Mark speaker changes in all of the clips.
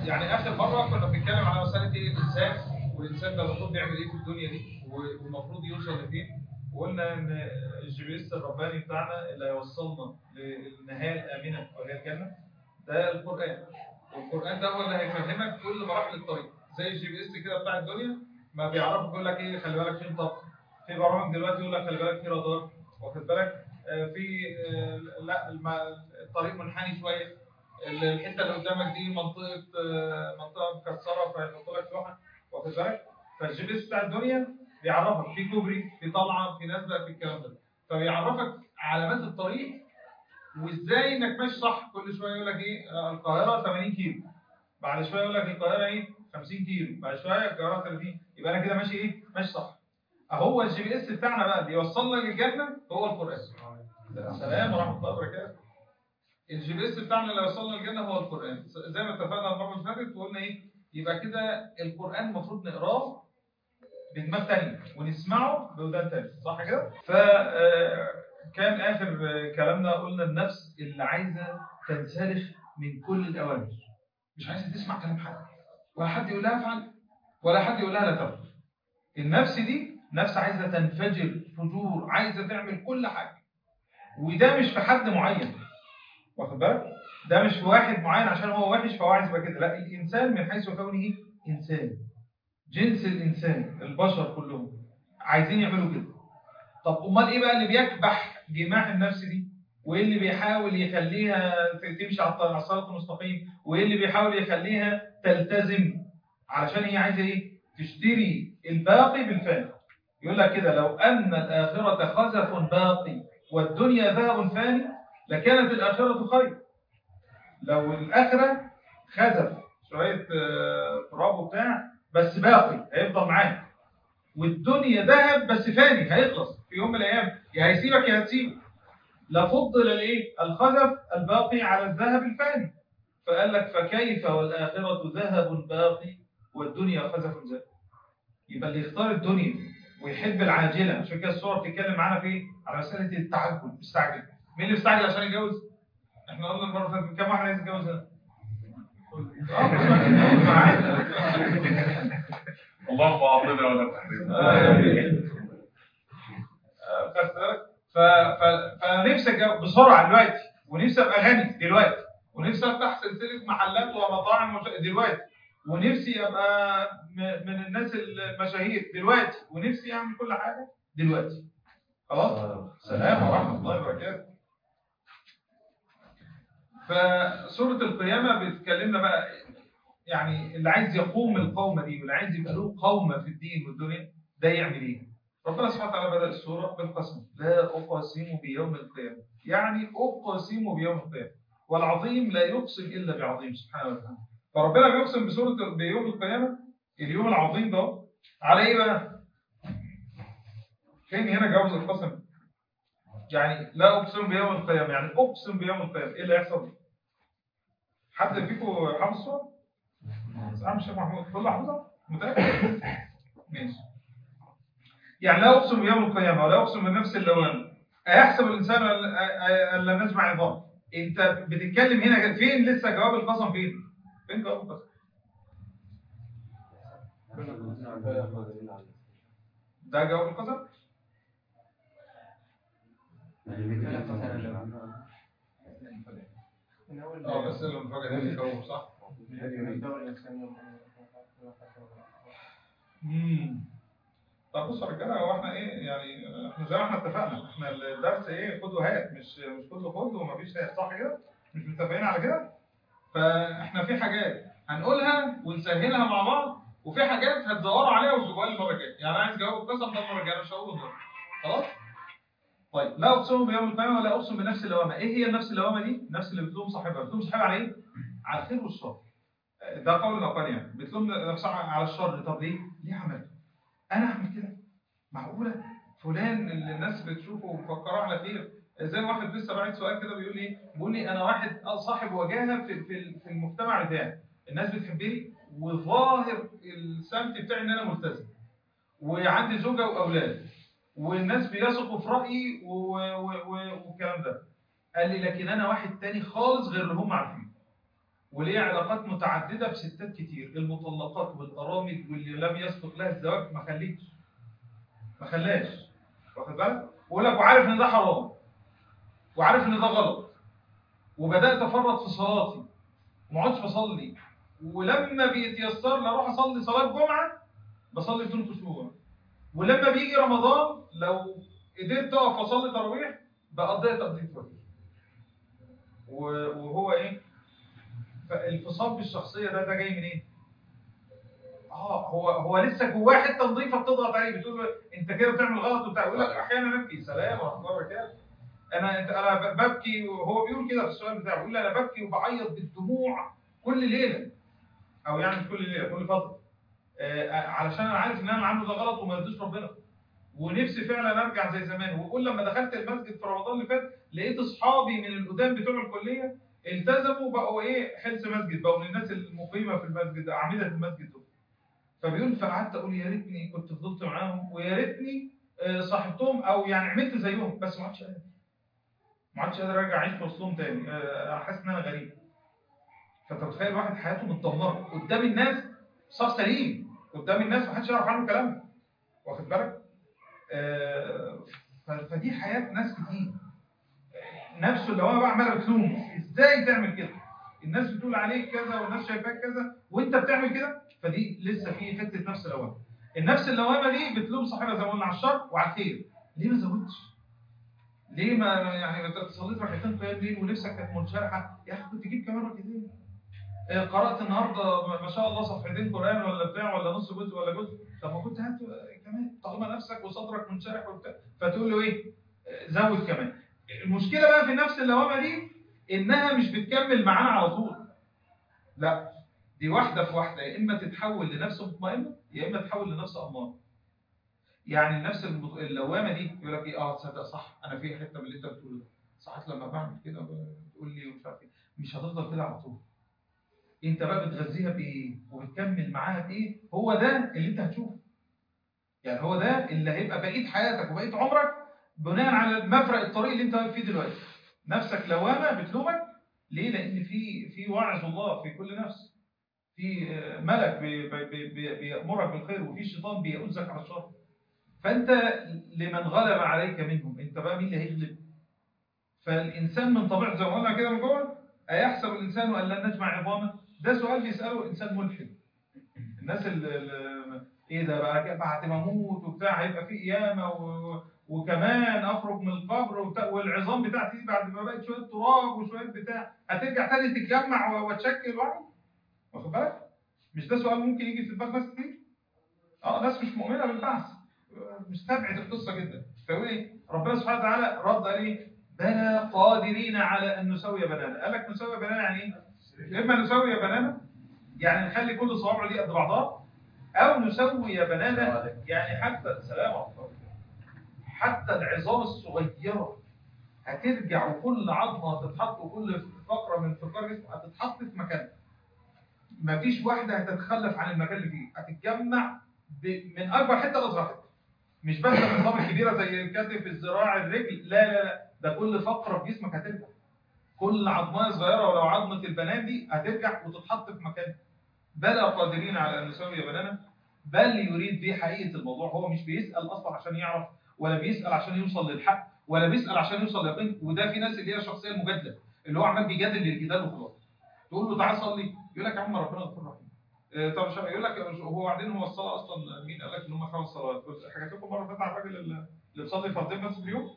Speaker 1: يعني اخر مره كنا بنتكلم على مساله ايه الانسان، والانسان ده المفروض بيعمل ايه في الدنيا دي، والمفروض يوصل لفين. وقلنا ان الجي بي اس الرباني بتاعنا اللي هيوصلنا للنهايه الامنه وهي الجنه ده القران. والقران ده هو اللي هيفهمك كل مراحل الطريق، زي الجي بي اس كده بتاع الدنيا ما بيعرفك يقول لك ايه، خلي بالك في مطب، في برامج دلوقتي يقول لك خلي بالك في رادار، واخد بالك في لا الطريق منحني شويه، الحته اللي قدامك دي منطقه مكسره فيحط لك لوحه، واخد بالك. فالجي بي اس بتاع الدنيا بيعرفك في كوبري، في طلعه، في نزله، في الكلام ده، فبيعرفك علامات الطريق وازاي انك ماشي صح. كل شويه يقول لك ايه القاهره 80 كيلو، بعد شويه يقول لك القاهره ايه 50 كيلو، بعد شويه القاهره 30، يبقى انا كده ماشي ايه، ماشي صح. اهو الجي بي اس بتاعنا بقى اللي يوصلنا للجنه هو القران. السلام ورحمه الله وبركاته. الجي بي اس بتاعنا اللي يوصلنا للجنه هو القران، زي ما اتفقنا المره اللي فاتت وقلنا ايه، يبقى كده القران المفروض نقراه بدماغ تانية ونسمعه بودان تانية، صح كده؟ فكان اخر كلامنا قلنا النفس اللي عايزه تنسلخ من كل الاوامر، مش عايزه تسمع كلام حد، ولا حد يقول لها افعل، ولا حد يقول لها لا تفعل. النفس دي نفس عايزه تنفجر فجور، عايزه تعمل كل حاجه. وده مش في حد معين، واخد بالك؟ ده مش في واحد معين عشان هو وحش فهو عايز يبقى كده، لا، الانسان من حيث كونه انسان، جنس الانسان، البشر كلهم عايزين يعملوا كده. طب امال ايه بقى اللي بيكبح جماح النفس دي، وايه اللي بيحاول يخليها تمشي على الصراط المستقيم، وايه اللي بيحاول يخليها تلتزم؟ علشان هي عايزه ايه، تشتري الباقي بالفاني. يقول لك كده لو ان الاخره خزف باقي والدنيا ذهب فاني لكانت الاخره خير. لو الاخره خزف شويه تراب وبتاع بس باقي هيفضل معاك، والدنيا ذهب بس فاني هيخلص في يوم من الايام، يا هيسيبك يا هتسيبك. لفضل الايه الخزف الباقي على الذهب الفاني. فقال لك فكيف والاخره ذهب باقي والدنيا خزف زائل. يبقى اللي يختار الدنيا ويحب العاجله، عشان كده الصور بتتكلم معانا في ايه، على مساله التعجل، مستعجل. مين اللي مستعجل عشان يتجوز؟ احنا قلنا المره اللي فاتت كم واحد عايز يتجوز هنا؟
Speaker 2: اللهم اعطنا ولا تحرمنا.
Speaker 1: فنفسي اتجوز بسرعه دلوقتي، ونفسي ابقى غني دلوقتي، ونفسي افتح سلسله محلات ومطاعم دلوقتي، ونفسي ابقى من الناس المشاهير دلوقتي، ونفسي اعمل كل حاجه دلوقتي. خلاص، سلام ورحمه الله وبركاته. فسوره القيامه بتكلمنا بقى يعني اللي عايز يقوم القومه دي، واللي عايز يبقى له قومه في الدين والدنيا، ده يعمل ايه؟ ربنا سبحانه وتعالى بدأ السورة بالقسم، لا أقسم بيوم القيامة، يعني أقسم بيوم القيامة، والعظيم لا يقسم إلا بعظيم سبحانه وتعالى. فربنا بيقسم بسورة بيوم القيامة، اليوم العظيم ده، على إيه بقى؟ فين هنا جواز القسم؟ يعني لا أقسم بيوم القيامة، يعني أقسم بيوم القيامة، إيه اللي يحصل؟ حد فيكم حافظ السورة؟ أنا مش محمود، كل حافظها؟ متأكد؟ ماشي. يعني لا أقسم بيوم القيامة ولا أقسم بالنفس اللوامة، أيحسب الإنسان أن لن نجمع عظام. أنت بتتكلم هنا فين لسه جواب القسم فين؟ فين جواب القسم؟ ده جواب القسم؟ بس المفاجأة دي اللي جواب صح؟ طب بصوا يا رجاله، هو احنا ايه يعني، احنا زي ما احنا اتفقنا، احنا الدرس ايه، خد وهات، مش كله خد ومفيش هات، صح كده؟ مش متفقين على كده؟ فاحنا في حاجات هنقولها ونسهلها مع بعض، وفي حاجات هتدوروا عليها وتجيبوها لي المره الجايه. يعني انا عايز جواب القسم ده المره الجايه، مش هقوله النهارده. خلاص؟ طيب لا اقسم بيوم القيامه ولا اقسم بنفس اللوامه. ايه هي النفس اللوامه دي؟ النفس اللي بتلوم صاحبها، بتلوم صاحبها على ايه؟ على الخير والشر. ده قول الاقل، يعني بتلوم نفسها على الشر. طب ليه؟ ليه عملت؟ انا اعمل كده؟ معقوله فلان اللي الناس بتشوفه ومفكره على خير؟ زي واحد لسه باعت سؤال كده بيقول لي، بيقول لي انا واحد صاحب وجاهه في المجتمع بتاعي، الناس بتحبني وظاهر السمت بتاعي ان انا ملتزم وعندي زوجه واولاد والناس بيثقوا في رايي والكلام ده. قال لي لكن انا واحد تاني خالص غير اللي هم عارفين. وليه علاقات متعدده بستات كتير، المطلقات والارامل واللي لم يسبق لها الزواج ما خلاش، واخد بالك؟ بقول لك وعارف ان ده حرام وعارف ان ده غلط، وبدات افرط في صلاتي وما عدتش بصلي، ولما بيتيسر لي اروح اصلي صلاه جمعه بصلي بدون خشوع، ولما بيجي رمضان لو قدرت اقف اصلي تراويح بقضيها تقضيه واجب. وهو ايه؟ فالانفصام بالشخصيه ده جاي منين؟ إيه؟ هو لسه جواه حته نظيفه بتضغط عليه بتقول له انت كده بتعمل غلط وبتاع، يقول لك احيانا ابكي. سلام ورحمه الله وبركاته. انا ببكي، وهو بيقول كده في السؤال بتاعه، بيقول انا ببكي وبعيط بالدموع كل ليله، او يعني مش كل ليله، كل فتره، علشان انا عارف ان انا عامله ده غلط وما يرضيش ربنا، ونفسي فعلا ارجع زي زمان. وبقول لما دخلت المسجد في رمضان اللي فات لقيت اصحابي من القدام بتوع الكليه التزموا، بقوا ايه، حلس مسجد، بقوا من الناس المقيمه في المسجد، اعمده المسجد دول. فبيقول فقعدت اقول يا ريتني كنت فضلت معاهم، ويا ريتني صاحبتهم او يعني عملت زيهم، بس ما عادش قادر ارجع اعيش في وسطهم تاني. انا حاسس ان انا غريب. فانت متخيل واحد حياته متدمره قدام الناس، صار سليم قدام الناس ما حدش يعرف عنه كلام، واخد بالك؟ فدي حياه ناس كتير. نفسه اللي هو بقى عماله بتلومه ازاي تعمل كده، الناس بتقول عليك كذا والناس شايفاك كذا وانت بتعمل كده. فدي لسه في حته نفس اللوامه. النفس اللوامه دي بتلوم صاحبها زي ما قلنا على الشر وعلى الخير. ليه ما زودتش؟ ليه ما يعني انت صليت ركعتين قيام ليل ونفسك كانت منشرحه، يا اخي كنت تجيب كمان ركعتين. قرات النهارده ما شاء الله صفحتين قران ولا بتاع ولا نص جزء ولا جزء، طب ما كنت هات كمان طالما نفسك وصدرك منشرح وبتاع. فتقول له ايه؟ زود كمان. المشكله بقى في نفس اللوامه دي انها مش بتكمل معانا على طول، لا، دي واحده في واحده، يا اما تتحول لنفس مطمئنه يا اما تتحول لنفس اماره. يعني النفس اللوامه دي يقول لك ايه، تصدق صح، انا في حته من اللي انت بتقوله ده، ساعات لما بعمل كده بتقول لي ومش عارف ايه. مش هتفضل كده على طول، انت بقى بتغذيها بايه وبتكمل معاها بايه، هو ده اللي انت هتشوفه. يعني هو ده اللي هيبقى بقيه حياتك وبقيه عمرك بناء على مفرق الطريق اللي انت واقف فيه دلوقتي. نفسك لوامه بتلومك ليه؟ لان في وعظ الله في كل نفس، في ملك بيأمرك بالخير، وفي شيطان بيؤذك على الشر. فانت لمن غلب عليك منهم، انت بقى مين اللي هيغلب؟ فالانسان من طبيعته زي ما قلنا كده من جوه، ايحسب الانسان ان لن نجمع عظامه؟ ده سؤال بيساله انسان ملحد. الناس اللي ايه ده بقى بعد ما اموت وبتاع هيبقى في قيامه وكمان اخرج من القبر والعظام بتاعتي دي بعد ما بقت شويه تراب وشويه بتاع هترجع تاني تتجمع وتشكل واخد بالك؟ مش ده سؤال ممكن يجي في دماغ ناس كتير؟ ناس مش مؤمنه بالبعث، مستبعد القصه جدا. فيقول ايه؟ ربنا سبحانه وتعالى رد عليه بلى قادرين على ان نسوي بنانا. قال لك نسوي بنانا يعني ايه؟ اما نسوي بنانا يعني نخلي كل صوابعه دي قد بعضها، او نسوي بنانا يعني حتى السلام حتى العظام الصغيره هترجع وكل عظمه هتتحط وكل فقره من فقرات جسمه هتتحط في مكانها. مفيش واحده هتتخلف عن المكان اللي فيه، هتتجمع من اكبر حته لاصغر حته. مش بس العظام الكبيره زي الكتف الذراع الرجل، لا، ده كل فقره في جسمك هترجع، كل عظمه صغيره ولو عظمه البنان دي هترجع وتتحط في مكانها. بلى قادرين على ان نسوي بنانا. بل يريد دي حقيقه الموضوع، هو مش بيسال اصلا عشان يعرف، ولا بيسال عشان يوصل للحق، ولا بيسال عشان يوصل لليقين. وده في ناس اللي هي الشخصيه المجادله اللي هو عمال بيجادل للجدال وخلاص. تقول له تعال صلي يقول لك يا عم ربنا غفور رحيم. طب يقول لك هو بعدين هو الصلاه اصلا مين قال لك ان هم 5 صلوات؟ حكيت لكم مره فاتت على الراجل اللي بيصلي فردين بس في اليوم،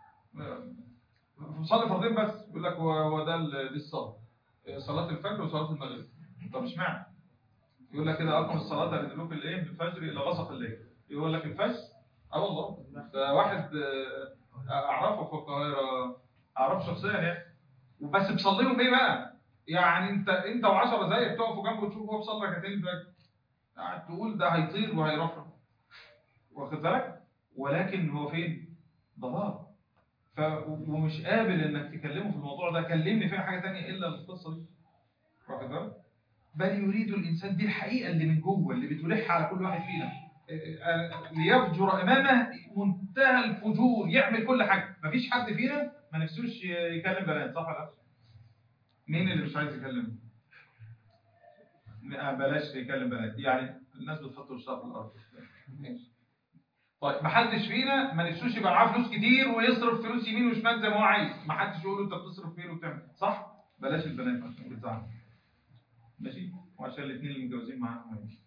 Speaker 1: بيصلي فردين بس، يقول لك هو ده دي الصلاه، صلاه الفجر وصلاه المغرب. طب اشمعنى؟ يقول لك كده اقم الصلاه لدلوك الايه من الفجر الى غسق الليل. يقول لك الفجر والله ده واحد اعرفه في القاهره، اعرفه شخصيا يعني، وبس بيصليهم ايه بقى؟ يعني انت و10 زيك تقفوا جنبه وتشوفوا هو بيصلي ركعتين الفجر، تقول ده هيطير وهيرفرف، واخد بالك؟ ولكن هو فين؟ ضلال. ومش قابل انك تكلمه في الموضوع ده، كلمني فيها حاجه ثانيه الا القصه دي، واخد بالك؟ بل يريد الانسان، دي الحقيقه اللي من جوه اللي بتلح على كل واحد فينا، ليفجر امامه منتهى الفجور، يعمل كل حاجه. مفيش حد فينا ما نفسوش يكلم بنات، صح ولا لا؟ مين اللي مش عايز يكلم؟ بلاش يكلم بنات، يعني الناس بتحط وشها في الارض. ماشي. طيب محدش فينا ما نفسوش يبقى معاه فلوس كتير ويصرف فلوس يمين وشمال زي ما هو عايز، محدش يقول له انت بتصرف فين وبتعمل، صح؟ بلاش البنات عشان بتزعل. ماشي؟ وعشان الاثنين اللي متجوزين معاهم ماشي.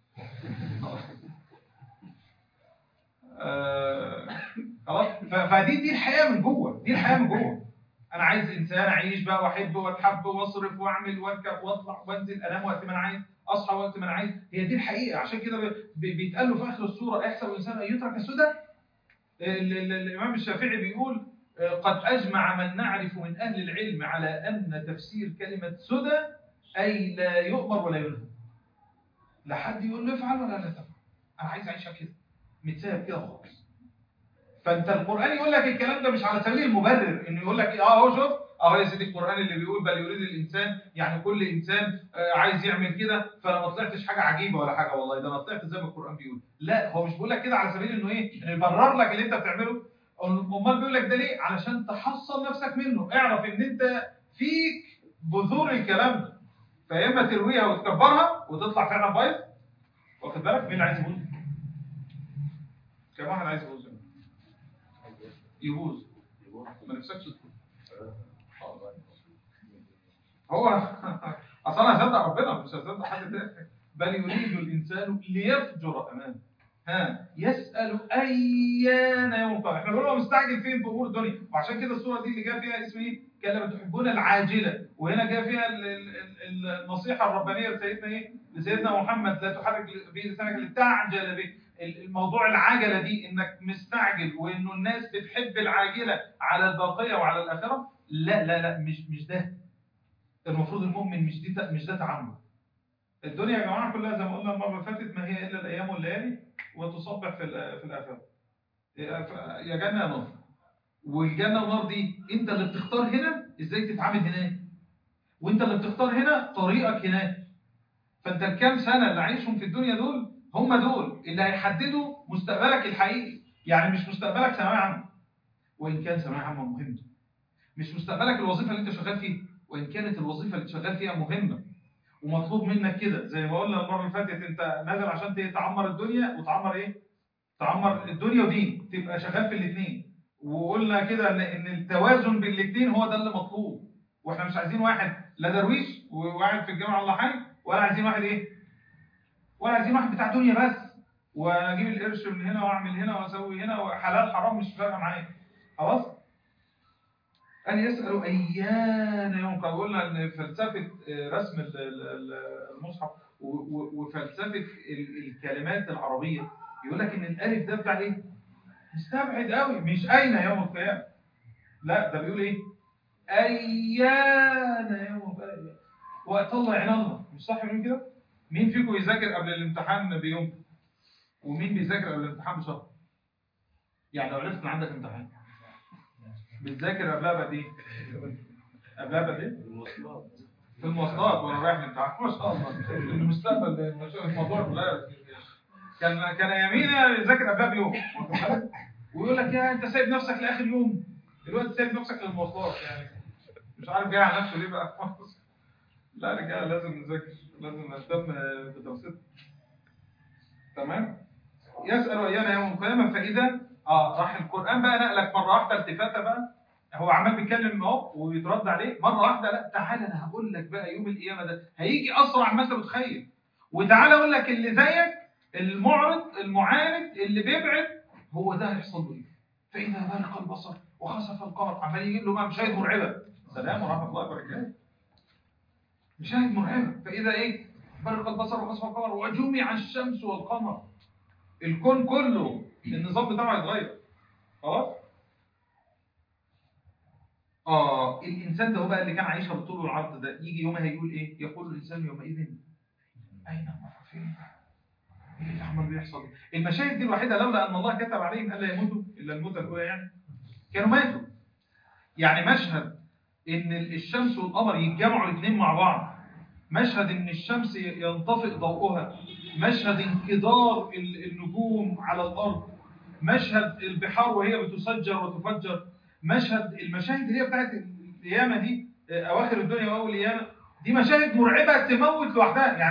Speaker 1: خلاص. فدي الحياه من جوه، دي الحياه من جوه. انا عايز انسان اعيش بقى واحب واتحب واصرف واعمل واركب واطلع وانزل، انام وقت ما انا عايز، اصحى وقت ما انا عايز. هي دي الحقيقه. عشان كده بيتقال له في اخر السوره احسب الانسان ان يترك سدى. الامام الشافعي بيقول قد اجمع من نعرف من اهل العلم على ان تفسير كلمه سدى اي لا يؤمر ولا ينهى. لا حد يقول له افعل ولا لا تفعل، انا عايز اعيشها كده متساب كده خالص. فانت القران يقول لك الكلام ده مش على سبيل المبرر، انه يقول لك ايه اهو شوف اهو يا سيدي القران اللي بيقول بل يريد الانسان، يعني كل انسان عايز يعمل كده، فانا ما طلعتش حاجه عجيبه ولا حاجه، والله ده انا طلعت زي ما القران بيقول. لا، هو مش بيقول لك كده على سبيل انه ايه، انه يبرر لك اللي انت بتعمله. امال بيقول لك ده ليه؟ علشان تحصل نفسك منه. اعرف ان انت فيك بذور الكلام ده، فيا اما ترويها وتكبرها وتطلع فعلا بايظ، واخد بالك؟ مين اللي عايز يبوظ؟ كم واحد عايز يبوظ؟ يبوظ ما نفسكش تدخل. هو اصلا انا هصدق ربنا مش هصدق حد تاني. بل يريد الانسان ليفجر امامه يسال ايان يوم القيامه. احنا بنقول هو مستعجل فين في امور الدنيا، وعشان كده السوره دي اللي جاء فيها اسم ايه؟ كلا تحبون العاجله، وهنا جاء فيها النصيحه الربانيه لسيدنا ايه؟ لسيدنا محمد لا تحرك به لسانك لتعجل به. الموضوع العجله دي انك مستعجل، وانه الناس بتحب العاجله على الباقيه وعلى الاخره. لا لا لا، مش ده المفروض. المؤمن مش ده تعامله. الدنيا يا جماعه كلها زي ما قلنا المره اللي فاتت ما هي الا الايام والليالي وتصبح في الاخره. يا جنه يا نار. والجنه والنار دي انت اللي بتختار هنا ازاي تتعامل هناك، وانت اللي بتختار هنا طريقك هناك. فانت الكام سنه اللي عايشهم في الدنيا دول هم دول اللي هيحددوا مستقبلك الحقيقي. يعني مش مستقبلك ثانويه عامه، وان كان ثانويه عامه مهمه. مش مستقبلك الوظيفه اللي انت شغال فيها، وان كانت الوظيفه اللي شغال فيها مهمه ومطلوب منك كده. زي ما قلنا المره اللي فاتت، انت نازل عشان تعمر الدنيا، وتعمر ايه؟ تعمر الدنيا ودين، تبقى شغال في الاثنين. وقلنا كده ان التوازن بين الاثنين هو ده اللي مطلوب. واحنا مش عايزين واحد لا درويش وواحد في الجامعه الله حي، ولا عايزين واحد ايه؟ ولا عايزين واحد بتاع دنيا بس، واجيب القرش من هنا واعمل هنا واسوي هنا، وحلال حرام مش فارقه معايا. خلاص؟ أن يسألوا أيان يوم القيامة. قلنا أن فلسفة رسم المصحف وفلسفة الكلمات العربية يقول لك إن الألف ده بتاع إيه؟ مستبعد قوي، مش أين يوم القيامة. لا، ده بيقول إيه؟ أيان يوم القيامة. وقت الله عين الله، مش صح من كده؟ مين فيكم يذاكر قبل الامتحان بيوم؟ ومين بيذاكر قبل الامتحان بشهر؟ يعني لو عرفت إن عندك امتحان بتذاكر قبلها بقد ايه؟ قبلها بقد ايه؟ في المواصلات وانا رايح الامتحان. ما شاء الله المستقبل الموضوع اتغير. كان ايامينا يذاكر قبلها بيوم، ويقول لك يا انت سايب نفسك لاخر يوم، دلوقتي سايب نفسك للمواصلات. يعني مش عارف جاي على نفسه ليه بقى. لا يا رجاله لازم نذاكر، لازم نهتم بدراستنا. تمام؟ يسأل ايانا يوم القيامه. فاذا راح القران بقى نقلك مره واحده التفاته بقى. هو عمال بيتكلم اهو ويترد عليه مره واحده. لا تعالى انا هقول لك بقى يوم القيامه ده هيجي اسرع ما انت متخيل. وتعالى اقول لك اللي زيك المعرض المعاند اللي بيبعد هو ده هيحصل له ايه. فاذا برق البصر وخسف القمر، عمال يجيب له بقى مشاهد مرعبه. سلام ورحمه الله وبركاته. مشاهد مرعبه. فاذا ايه؟ برق البصر وخسف القمر وجمع الشمس والقمر. الكون كله النظام بتاعه هيتغير. خلاص؟ الإنسان ده هو بقى اللي كان عايشها بالطول والعرض ده، يجي يومها هيقول إيه؟ يقول الإنسان يومئذ أين المفر؟ فين؟ إيه اللي عمال بيحصل؟ المشاهد دي الوحيدة لولا أن الله كتب عليهم ألا يموتوا إلا الموتة الأولى يعني كانوا ماتوا. يعني مشهد إن الشمس والقمر يتجمعوا الاثنين مع بعض، مشهد إن الشمس ينطفئ ضوءها، مشهد انكدار النجوم على الأرض، مشهد البحار وهي بتسجر وتفجر، مشهد المشاهد اللي هي بتاعت القيامة دي، أواخر الدنيا وأول القيامة، دي مشاهد مرعبة تموت لوحدها. يعني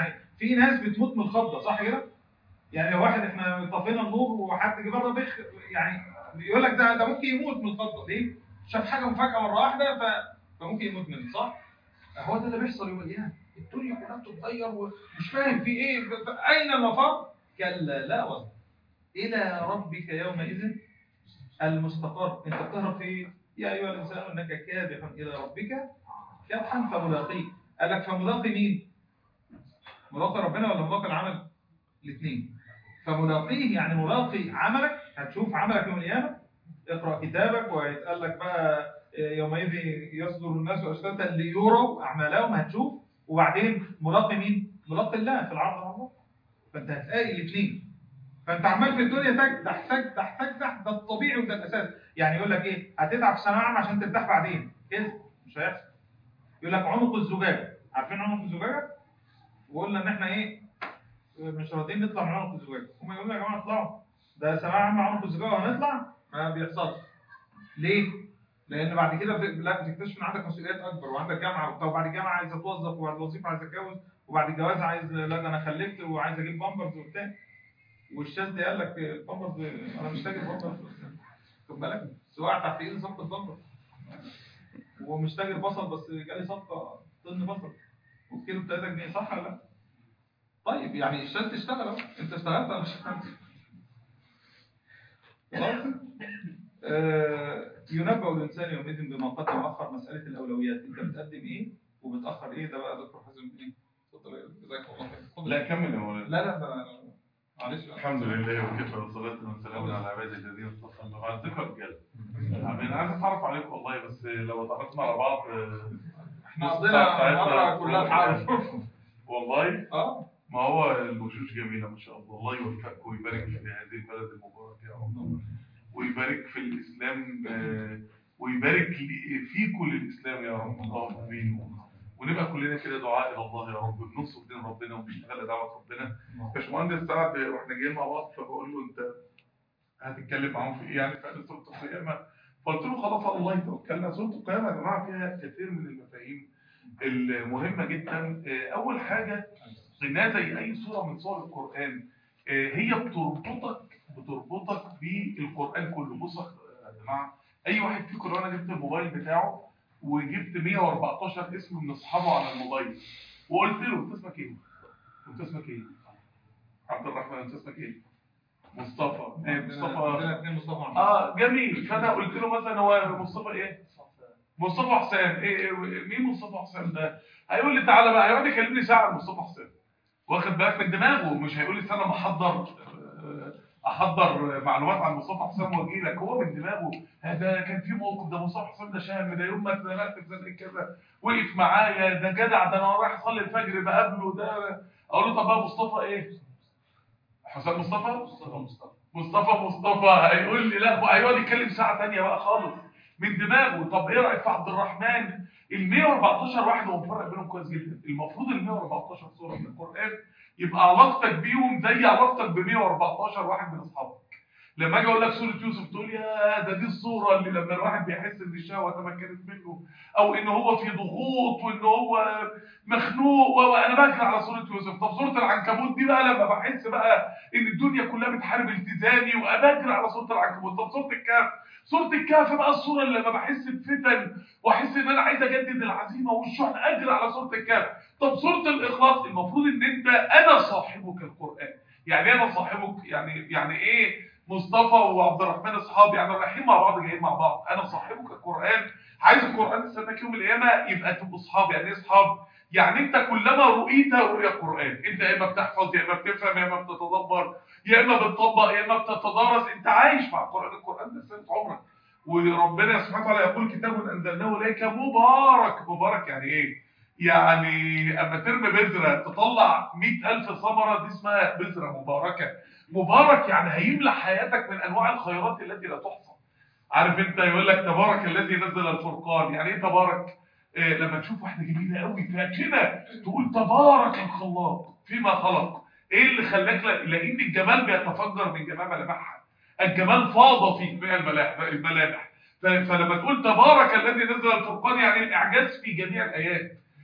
Speaker 1: في ناس بتموت من الخضه، صح كده؟ يعني لو واحد احنا طفينا النور وحد جه بره يعني يقول لك ده ممكن يموت من الخضه، ليه؟ شاف حاجه مفاجاه مره واحده فممكن يموت منه، صح؟ هو ده اللي بيحصل يوم القيامه، الدنيا كلها بتتغير ومش فاهم في ايه، اين المفر؟ كلا لا وزن الى ربك يومئذ المستقر. انت بتهرب في ايه؟ يا ايها الانسان انك كادح الى ربك كدحا فملاقيه. قال لك فملاقي مين؟ ملاقي ربنا ولا ملاقي العمل؟ الاثنين. فملاقيه يعني ملاقي عملك، هتشوف عملك يوم القيامه، اقرا كتابك وهيتقال لك بقى يومئذ يصدر الناس اشتاتا ليروا اعمالهم، هتشوف. وبعدين ملاقي مين؟ ملاقي الله في العرض على الله. فانت هتلاقي الاثنين. فانت عمال في الدنيا تكدح تكدح تكدح، ده الطبيعي وده الاساس. يعني يقول لك ايه؟ هتتعب في ثانويه عامه عشان ترتاح بعدين، كده مش هيحصل. يقول لك عنق الزجاجه، عارفين عنق الزجاجه؟ وقلنا ان احنا ايه؟ مش راضيين نطلع من عنق الزجاجه، هم يقولوا يا جماعه اطلعوا، ده ثانويه عامه عنق الزجاجه وهنطلع. ما بيحصلش. ليه؟ لان بعد كده لا بتكتشف ان عندك مسؤوليات اكبر وعندك جامعه وبتاع، وبعد الجامعه عايز اتوظف، وبعد الوظيفه عايز اتجوز، وبعد الجواز عايز لا ده انا خلفت وعايز اجيب بامبرز وبتاع. والشاذ قال لك البامبرز انا مش تاجر بامبرز، خد بالك سواء تحت ايدي صفقه بامبرز، ومش تاجر بصل بس جالي صفقه طن بصل والكيلو ب 3 جنيه، صح ولا لا؟ طيب يعني الشاذ تشتغل اهو، انت اشتغلت ولا مش اشتغلت؟ خلاص. ينبأ الإنسان يومئذ بما قدم وأخر. مسألة الأولويات، أنت بتقدم إيه وبتأخر إيه؟ ده بقى دكتور حازم إيه؟ اتفضل جزاك الله خير.
Speaker 2: لا كمل يا مولانا.
Speaker 1: لا معلش.
Speaker 2: الحمد لله وكفى والصلاة والسلام على عباد الذين اصطفى. بعد ذكر رجاله. انا عايز اتعرف عليكم والله، بس لو اتعرفنا على بعض
Speaker 1: احنا قضينا مرة كلها تعرف.
Speaker 2: والله ما هو الوشوش جميلة ما شاء الله. الله يوفقكم ويبارك في هذه البلد المباركة يا رب، ويبارك في الإسلام ويبارك فيكم للإسلام يا رب. اللهم آمين. ونبقى كلنا كده دعاء إلى الله يا رب، بننصر دين ربنا وبنشتغل لدعوة ربنا. باشمهندس سعد واحنا جايين مع بعض فبقول له أنت هتتكلم معاهم في إيه؟ يعني في سورة القيامة. فقلت له خلاص على الله توكلنا. سورة القيامة يا جماعة فيها كثير من المفاهيم المهمة جدا. أول حاجة إنها زي أي سورة من سور القرآن هي بتربطك بالقرآن كله. بصوا يا جماعة، أي واحد فيكم لو أنا جبت الموبايل بتاعه وجبت 114 اسم من أصحابه على الموبايل وقلت له أنت اسمك إيه؟ أنت اسمك إيه؟ عبد الرحمن. أنت اسمك إيه؟ مصطفى. مصطفى. جميل. فأنا قلت له مثلا هو مصطفى إيه؟ مصطفى حسام. إيه مين مصطفى حسام ده؟ هيقول لي تعالى بقى، هيقعد يكلمني ساعة عن مصطفى حسام. واخد بالك من دماغه، مش هيقول لي استنى ما احضر معلومات عن مصطفى حسام واجي لك. هو من دماغه ده كان في موقف، ده مصطفى حسام ده شهم، ده يوم ما اتزنقت في زنقه كذا وقف معايا، ده جدع، ده انا رايح اصلي الفجر بقابله ده. اقول له طب بقى مصطفى ايه؟ حسام مصطفى. هيقول لي لا، هيقعد يتكلم ساعه ثانيه بقى خالص من دماغه. طب ايه رايك في عبد الرحمن؟ ال 114 واحد هو مفرق بينهم كويس جدا. المفروض ال 114 سوره من القران يبقى علاقتك بيهم زي علاقتك ب 114 واحد من اصحابك. لما اجي اقول لك سوره يوسف تقول يا ده دي الصوره اللي لما الواحد بيحس ان الشهوه تمكنت منه او ان هو في ضغوط وان هو مخنوق وانا بجري على سوره يوسف. طب سوره العنكبوت دي بقى لما بحس بقى ان الدنيا كلها بتحارب التزامي وابجري على سوره العنكبوت. طب سوره الكهف بقى الصوره اللي لما بحس بفتن واحس ان انا عايز اجدد العزيمه والشحن اجري على سوره الكهف. طب سوره الاخلاص المفروض ان انت انا صاحبك القران. يعني انا صاحبك يعني ايه؟ مصطفى وعبد الرحمن اصحاب، يعني رايحين مع بعض جايين مع بعض. انا صاحبك القران، عايز القران يستناك يوم القيامه يبقى تبقوا اصحاب. يعني ايه اصحاب؟ يعني انت كلما رؤيت رؤيا القران، انت يا اما بتحفظ يا اما بتفهم يا اما بتتدبر يا اما بتطبق يا اما بتتدارس. انت عايش مع القران ده سنه عمرك. وربنا سبحانه وتعالى يقول كتاب انزلناه اليك مبارك. يعني ايه؟ يعني اما ترمي بذره تطلع 100,000 ثمره، دي اسمها بذره مباركه. مبارك يعني هيملى حياتك من انواع الخيرات التي لا تحصى. عارف انت يقول لك تبارك الذي نزل الفرقان. يعني ايه تبارك؟ لما تشوف واحده جميله قوي كده تقول تبارك الخلاق فيما خلق. ايه اللي خلاك؟ لان الجمال بيتفجر من جمال ملامحها. الجمال فاض في جميع الملامح. فلما تقول تبارك الذي نزل الفرقان يعني الاعجاز في جميع الايات.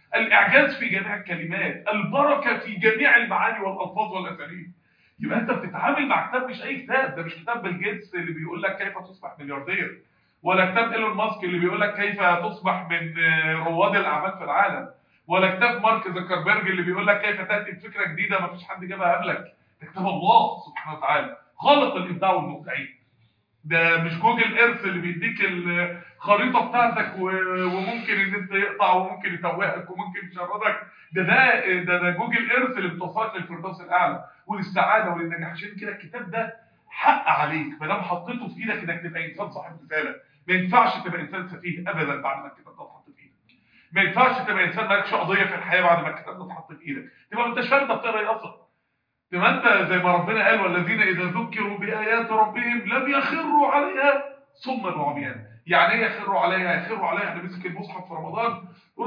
Speaker 2: الاعجاز في جميع الكلمات، البركه في جميع المعاني والالفاظ والاساليب. يبقى انت بتتعامل مع كتاب، مش اي كتاب، ده مش كتاب بيل جيتس اللي بيقول لك كيف تصبح ملياردير، ولا كتاب ايلون ماسك اللي بيقول لك كيف تصبح من رواد الاعمال في العالم، ولا كتاب مارك زكربيرج اللي بيقول لك كيف تاتي بفكره جديده ما فيش حد جابها قبلك. ده كتاب الله سبحانه وتعالى خالق الابداع والمبدعين. ده مش جوجل ايرث اللي بيديك الخريطه بتاعتك وممكن ان انت يقطع وممكن يتوهك وممكن يشردك. ده جوجل ايرث اللي بتوصلك للفردوس الاعلى وللسعاده وللنجاح. عشان كده الكتاب ده حق عليك ما دام حطيته في ايدك انك تبقى انسان صاحب رساله. ما ينفعش تبقى انسان سفيه ابدا بعد ما الكتاب ده اتحط في ايدك. ما ينفعش تبقى انسان مالكش قضيه في الحياه بعد ما الكتاب ده اتحط في ايدك. تبقى ما انتش فاهم انت بتقرا ايه اصلا. تبقى انت زي ما ربنا قال والذين اذا ذكروا بايات ربهم لم يخروا عليها صما وعميانا. يعني ايه يخروا عليها؟ يخروا عليها يعني مسك المصحف في رمضان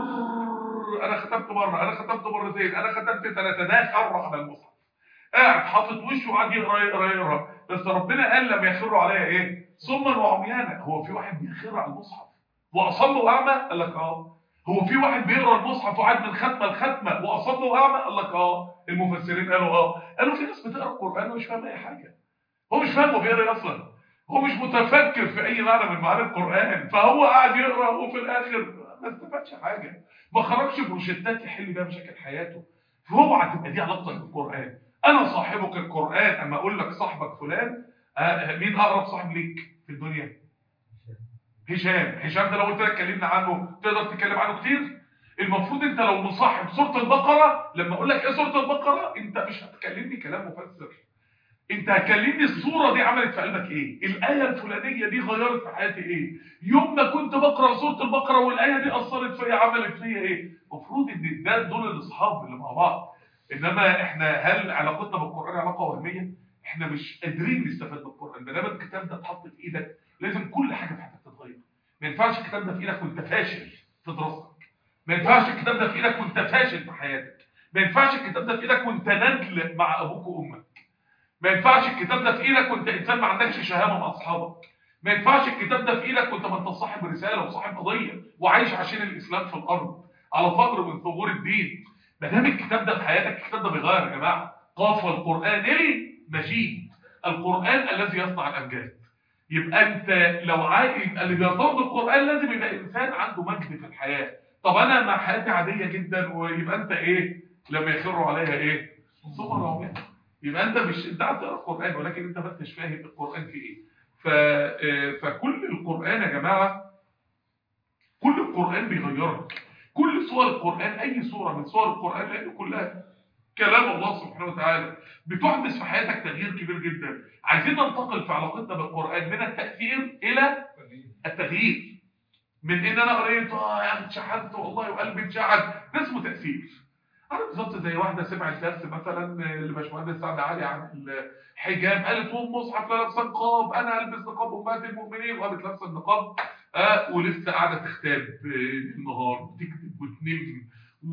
Speaker 2: انا ختمت مره، انا ختمت مرتين، انا ختمت ثلاثه، ده خر على المصحف. قاعد حاطط وشه وقاعد يقرا يقرا يقرا. بس ربنا قال لم يخروا عليها ايه؟ صما وعميانا. هو في واحد بيخر على المصحف واصم واعمى؟ قال لك اه. هو في واحد بيقرا المصحف وقاعد من ختمه لختمه واصم واعمى؟ قال لك اه. المفسرين قالوا اه. قالوا في ناس بتقرا القران ومش فاهم اي حاجه. هو مش فاهم هو بيقرا ايه اصلا. هو مش متفكر في اي معنى من معاني القران، فهو قاعد يقرا وفي الاخر ما استفادش حاجه، ما خرجش بروشتات يحل بيها مشاكل حياته. فاوعى تبقى دي علاقتك بالقران. انا صاحبك القران. اما اقول لك صاحبك فلان، مين اقرب صاحب ليك في الدنيا؟ هشام ده لو قلت لك كلمنا عنه تقدر تتكلم عنه كتير. المفروض انت لو مصاحب سوره البقره، لما اقول لك ايه سوره البقره انت مش هتكلمني كلام مفسر، انت هتكلمني الصوره دي عملت في قلبك ايه، الايه الفلانيه دي غيرت في حياتي ايه، يوم ما كنت بقرا سوره البقره والايه دي اثرت فيا عملت فيا ايه. المفروض ان ده دول الاصحاب اللي مع بعض. انما احنا هل علاقتنا بالقران علاقه وهميه؟ احنا مش قادرين نستفاد من القران. ما دام الكتاب ده اتحط في ايدك لازم كل حاجه في حياتك تتغير. ما ينفعش الكتاب ده في ايدك وانت فاشل في دراستك. ما ينفعش الكتاب ده في ايدك وانت فاشل في حياتك. ما ينفعش الكتاب ده في ايدك وانت ندل مع ابوك وامك. ما ينفعش الكتاب ده في ايدك وانت انسان ما عندكش شهامه مع اصحابك. ما ينفعش الكتاب ده في ايدك وانت ما انت صاحب رساله وصاحب قضيه وعايش عشان الاسلام في الارض على ثغر من ثغور الدين. ما دام الكتاب ده في حياتك، الكتاب ده بيغير يا جماعه. قاف القران المجيد، القران الذي يصنع الامجاد. يبقى انت لو عايز، يبقى اللي بيرتبط بالقران لازم يبقى انسان عنده مجد في الحياه. طب انا مع حياتي عاديه جدا، ويبقى انت ايه لما يخروا عليها ايه؟ صور عمياء. يبقى انت مش انت عارف تقرا القران ولكن انت ما انتش فاهم القران في ايه. فكل القران يا جماعه، كل القران بيغيرك. كل سور القران، اي سوره من سور القران لان كلها كلام الله سبحانه وتعالى، بتحدث في حياتك تغيير كبير جدا. عايزين ننتقل في علاقتنا بالقران من التاثير الى التغيير. من ان انا قريت يعني اتشحنت والله وقلبي اتشحن، ده اسمه تاثير. عارف بالظبط زي واحده سمعت درس مثلا لباشمهندس سعد علي عن الحجاب، قالت والمصحف لا لابسه نقاب، انا البس نقاب امهات المؤمنين، وقامت لابسه النقاب ولسه قاعده تختاب النهار وتكتب وتنم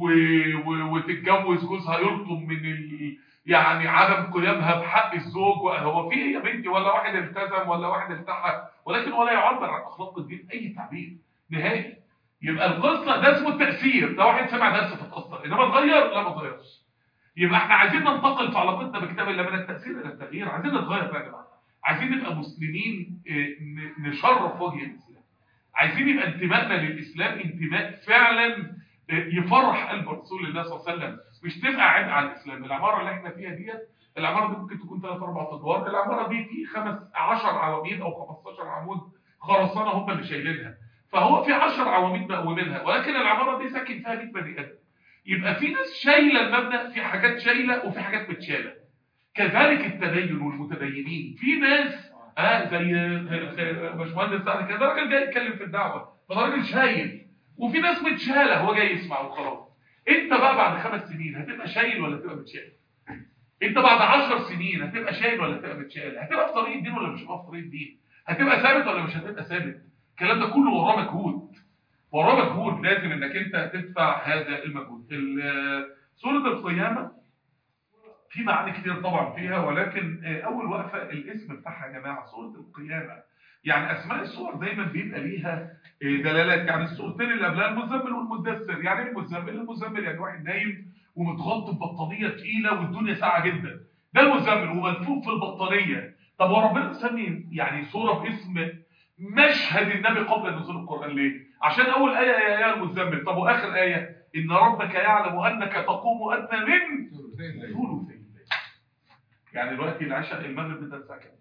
Speaker 2: وتتجوز جوزها يلطم من يعني عدم قيامها بحق الزوج. هو في ايه يا بنتي؟ ولا واحد التزم ولا واحد التحى، ولكن ولا يعبر عن اخلاق الدين اي تعبير نهائي. يبقى القصه ده اسمه التاثير. ده واحد سمع درس فتاثر، انما اتغير لا ما اتغيرش. يبقى احنا عايزين ننتقل في علاقتنا بكتاب الله من التاثير الى التغيير. عايزين نتغير بقى يا جماعه. عايزين نبقى مسلمين نشرف وجه الاسلام. عايزين يبقى انتمائنا للاسلام انتماء فعلا يفرح قلب رسول الله صلى الله عليه وسلم، مش تبقى عبء على الاسلام. العماره اللي احنا فيها ديت، العماره دي ممكن تكون 3 4 ادوار، العماره دي في 10 عواميد او 15 عمود خرسانه هم اللي شايلينها، فهو في 10 عواميد مقومينها، ولكن العماره دي ساكن فيها 100 بني ادم. يبقى في ناس شايله المبنى، في حاجات شايله وفي حاجات متشاله. كذلك التدين والمتدينين، في ناس زي باشمهندس سعد كده، راجل جاي يتكلم في الدعوه فده راجل شايل، وفي ناس متشاله هو جاي يسمع وخلاص. انت بقى بعد 5 سنين هتبقى شايل ولا تبقى متشال؟ انت بعد 10 سنين هتبقى شايل ولا تبقى متشال؟ هتبقى في طريق الدين ولا مش هتبقى في طريق الدين؟ هتبقى ثابت ولا مش هتبقى ثابت؟ الكلام ده كله وراه مجهود، وراه مجهود لازم انك انت تدفع هذا المجهود. سورة القيامة في معاني كتير طبعا فيها، ولكن اول وقفة الاسم بتاعها يا جماعة سورة القيامة. يعني اسماء السور دايما بيبقى ليها دلالات. يعني السورتين اللي قبلها المزمل والمدثر. يعني ايه المزمل؟ المزمل يعني واحد نايم ومتغطى ببطانيه ثقيله والدنيا ساقعه جدا، ده المزمل وملفوف في البطانيه. طب هو ربنا مسمي يعني سوره باسم مشهد النبي قبل نزول القران ليه؟ عشان اول ايه يا المزمل. طب واخر ايه ان ربك يعلم انك تقوم ادنى من ثلثي الليل. يعني دلوقتي العشاء المغرب بتاع الساعه كام؟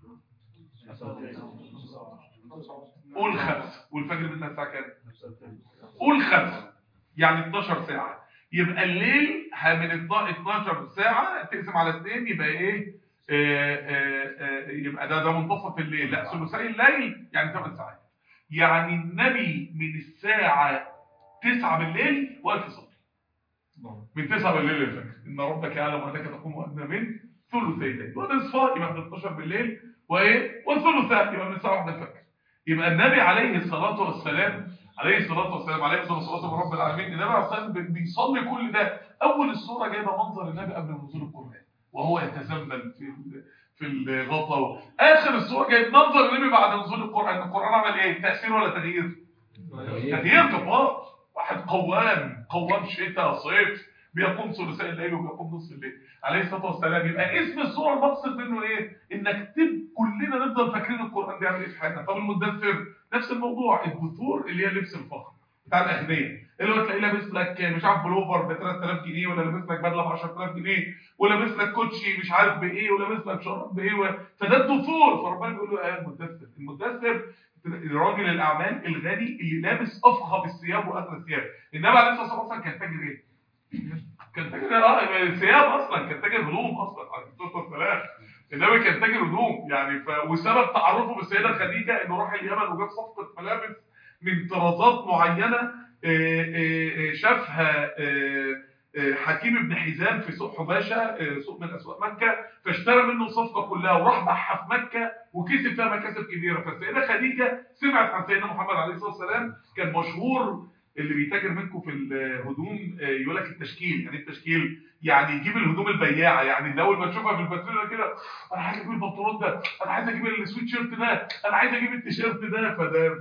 Speaker 2: قول 5 والفجر بتاع الساعه كام؟ قول 5 يعني 12 ساعه. يبقى الليل من 12 ساعه تقسم على 2 يبقى ايه؟ يبقى ده منتصف الليل. لا ثلثي الليل يعني 8 ساعات. يعني النبي من الساعه 9 بالليل واقف يصلي من 9 بالليل للفجر. ان ربك يعلم انك تقوم ادنى من ثلثي الليل ونصفه يبقى من 12 بالليل وايه؟ وثلثه يبقى من الساعه 1 الفجر. يبقى النبي عليه الصلاه والسلام عليه الصلاه رب العالمين، النبي عليه الصلاه والسلام بيصلي كل ده. اول السوره جايبه منظر النبي قبل نزول القران وهو يتزمل في الغطاء. اخر السوره جايب منظر النبي بعد نزول القران. القران عمل ايه؟ تاثير ولا تغيير؟ تغيير جبار. واحد قوام شتاء صيف بيقوم ثلثي الليل وبيقوم نصف الليل عليه الصلاه والسلام. يبقى اسم السوره المقصد منه ايه؟ انك كلنا نفضل فاكرين القران بيعمل ايه في حياتنا. طب المدثر نفس الموضوع. الدثور اللي هي لبس الفخر بتاع الاغنياء، اللي هو تلاقيه لابس لك مش عارف بلوفر ب 3000 جنيه ولا لابس لك بدله ب 10000 جنيه ولابس لك كوتشي مش عارف بايه ولابس لك شراب بايه فده الدثور. فربنا بيقول له ايه المدثر الراجل الاعمال الغني اللي لابس افخم الثياب واغلى الثياب. النبي عليه الصلاه والسلام كان تاجر ايه؟ كان تاجر ثياب اصلا، كان تاجر هدوم اصلا عليه الصلاه والسلام. النبي كان تاجر هدوم يعني وسبب تعرفه بالسيده خديجه انه راح اليمن وجاب صفقه ملابس من طرازات معينه شافها حكيم بن حزام في سوق حباشه، سوق من اسواق مكه، فاشترى منه الصفقه كلها وراح باعها في مكه وكسب فيها مكاسب كبيره. فالسيده خديجه سمعت عن سيدنا محمد عليه الصلاه والسلام. كان مشهور اللي بيتاجر منكم في الهدوم يقول لك التشكيل. يعني التشكيل يعني يجيب الهدوم البياعه. يعني اول ما تشوفها في الباترينا كده انا عايز اجيب البنطلون ده، انا عايز اجيب السويت شيرت ده، انا عايز اجيب التيشيرت ده. فده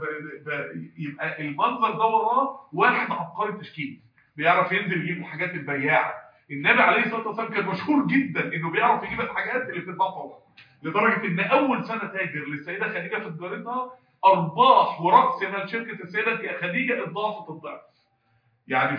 Speaker 2: يبقى المنظر ده وراه واحد عبقري تشكيل بيعرف ينزل يجيب الحاجات البياعه. النبي عليه الصلاه والسلام كان مشهور جدا انه بيعرف يجيب الحاجات اللي بتتباع طبعا، لدرجه ان اول سنه تاجر للسيده خديجه في تجارتها ارباح وراس مال شركه السيده خديجه اتضاعفت الضعف. يعني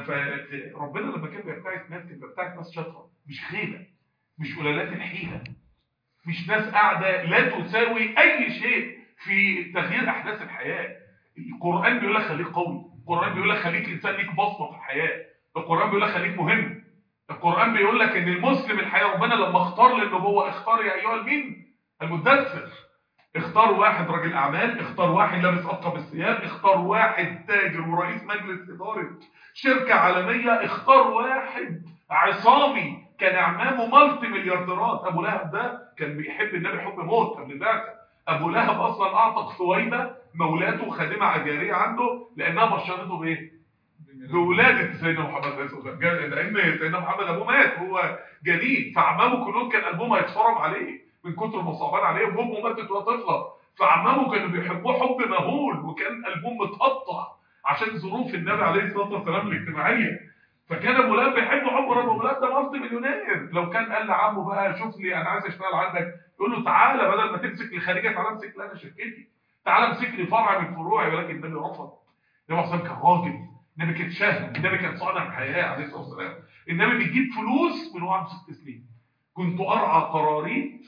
Speaker 2: ربنا لما كان بيبتعث ناس كان بيبتعث ناس شاطره، مش خيله، مش قلالات الحيله، مش ناس قاعده لا تساوي اي شيء في تغيير احداث الحياه. القران بيقول لك خليك قوي، القران بيقول لك خليك انسان ليك بصمه في الحياه، القران بيقول لك خليك مهم، القران بيقول لك ان المسلم الحياه ربنا لما اختار للنبوه اختار يا ايها المين المدثر. اختار واحد راجل اعمال، اختار واحد لابس اطقم الثياب، اختار واحد تاجر ورئيس مجلس اداره شركه عالميه، اختار واحد عصامي كان اعمامه مالتي مليارديرات. ابو لهب ده كان بيحب النبي حب موت قبل البعثه. ابو لهب اصلا اعتق ثويبه مولاته خادمه اجاريه عنده لانها بشرته بايه؟ بولاده سيدنا محمد عليه الصلاه والسلام. لان سيدنا محمد ابوه مات وهو جنين، فعمامه كلهم كان قلبهم هيتفرم عليه من كتر ما صعبان عليهم. امه ماتت وهي طفله، فعمامه كانوا بيحبوه حب مهول وكان قلبهم متقطع عشان ظروف النبي عليه الصلاه والسلام الاجتماعيه. فكان ابو لهب بيحب حب رب. ابو لهب ده مالتي مليونير. لو كان قال لعمه بقى شوف لي انا عايز اشتغل عندك، يقول له تعالى بدل ما تمسك لخارجه تعالى امسك لي انا شركتي، تعالى امسك لي فرع من فروعي. ولكن النبي رفض. النبي اصلا كان راجل، النبي كان شهم، النبي كان صانع الحياه عليه الصلاه والسلام. النبي بيجيب فلوس من وهو عنده 6 سنين. كنت ارعى قراريط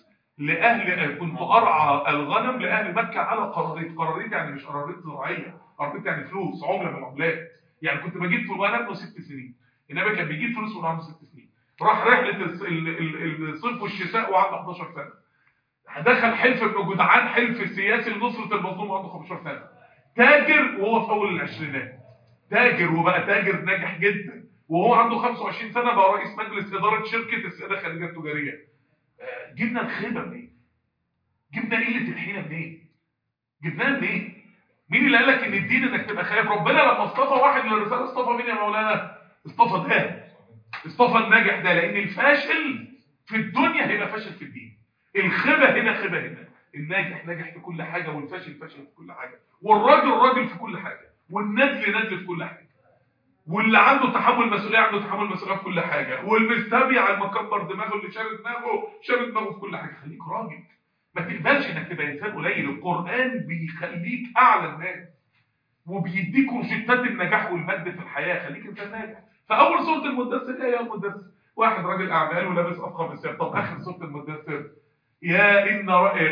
Speaker 2: كنت ارعى الغنم لاهل مكه على قراريط. قراريط يعني مش قراريط زراعيه، قراريط يعني فلوس، عمله من العملات. يعني كنت بجيب في الغنم له 6 سنين. النبي كان بيجيب فلوس من عنده 6 سنين. راح رحله الصيف والشتاء وعنده 11 سنه. دخل حلف ابن جدعان، حلف سياسي لنصره المظلوم وعنده 15 سنه. تاجر وهو في اول العشرينات، تاجر وبقى تاجر ناجح جدا وهو عنده 25 سنه بقى رئيس مجلس اداره شركه السيده خديجه التجاريه. جبنا الخيبه منين؟ جبنا قله الحيله منين؟ جبناها منين؟ مين اللي قال لك ان الدين انك تبقى خايف؟ ربنا لما اصطفى واحد للرساله اصطفى مين يا مولانا؟ اصطفى ده، اصطفى الناجح ده. لان الفاشل في الدنيا هيبقى فاشل في الدين. الخيبه هنا خيبه هنا. الناجح ناجح في كل حاجه، والفاشل فاشل في كل حاجه، والراجل راجل في كل حاجه، والندل ندل في كل حاجه، واللي عنده تحمل مسؤوليه عنده تحمل مسؤوليه في كل حاجه، والمستبيع المكبر دماغه اللي شارد دماغه في كل حاجه. خليك راجل، ما تقبلش انك تبقى انسان قليل. القران بيخليك اعلى الناس وبيديك روشتات النجاح والمجد في الحياه. خليك انسان ناجح. فاول سوره المدثر ايه؟ يا المدثر، واحد راجل اعمال ولابس افخم الثياب. طب اخر سوره المدثر، يا ان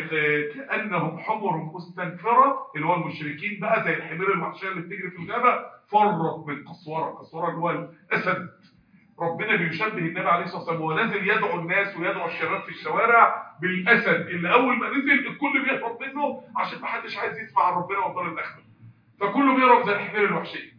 Speaker 2: كانهم حمر مستنفره، اللي هو المشركين بقى زي الحمير الوحشيه اللي بتجري في الغابه، فرت من قسوره. قسوره اللي هو الاسد. ربنا بيشبه النبي عليه الصلاه والسلام وهو نازل يدعو الناس ويدعو الشباب في الشوارع بالاسد اللي اول ما نزل الكل بيهرب منه عشان ما حدش عايز يسمع عن ربنا والدار الاخره، فكله بيهرب زي الحمير الوحشيه.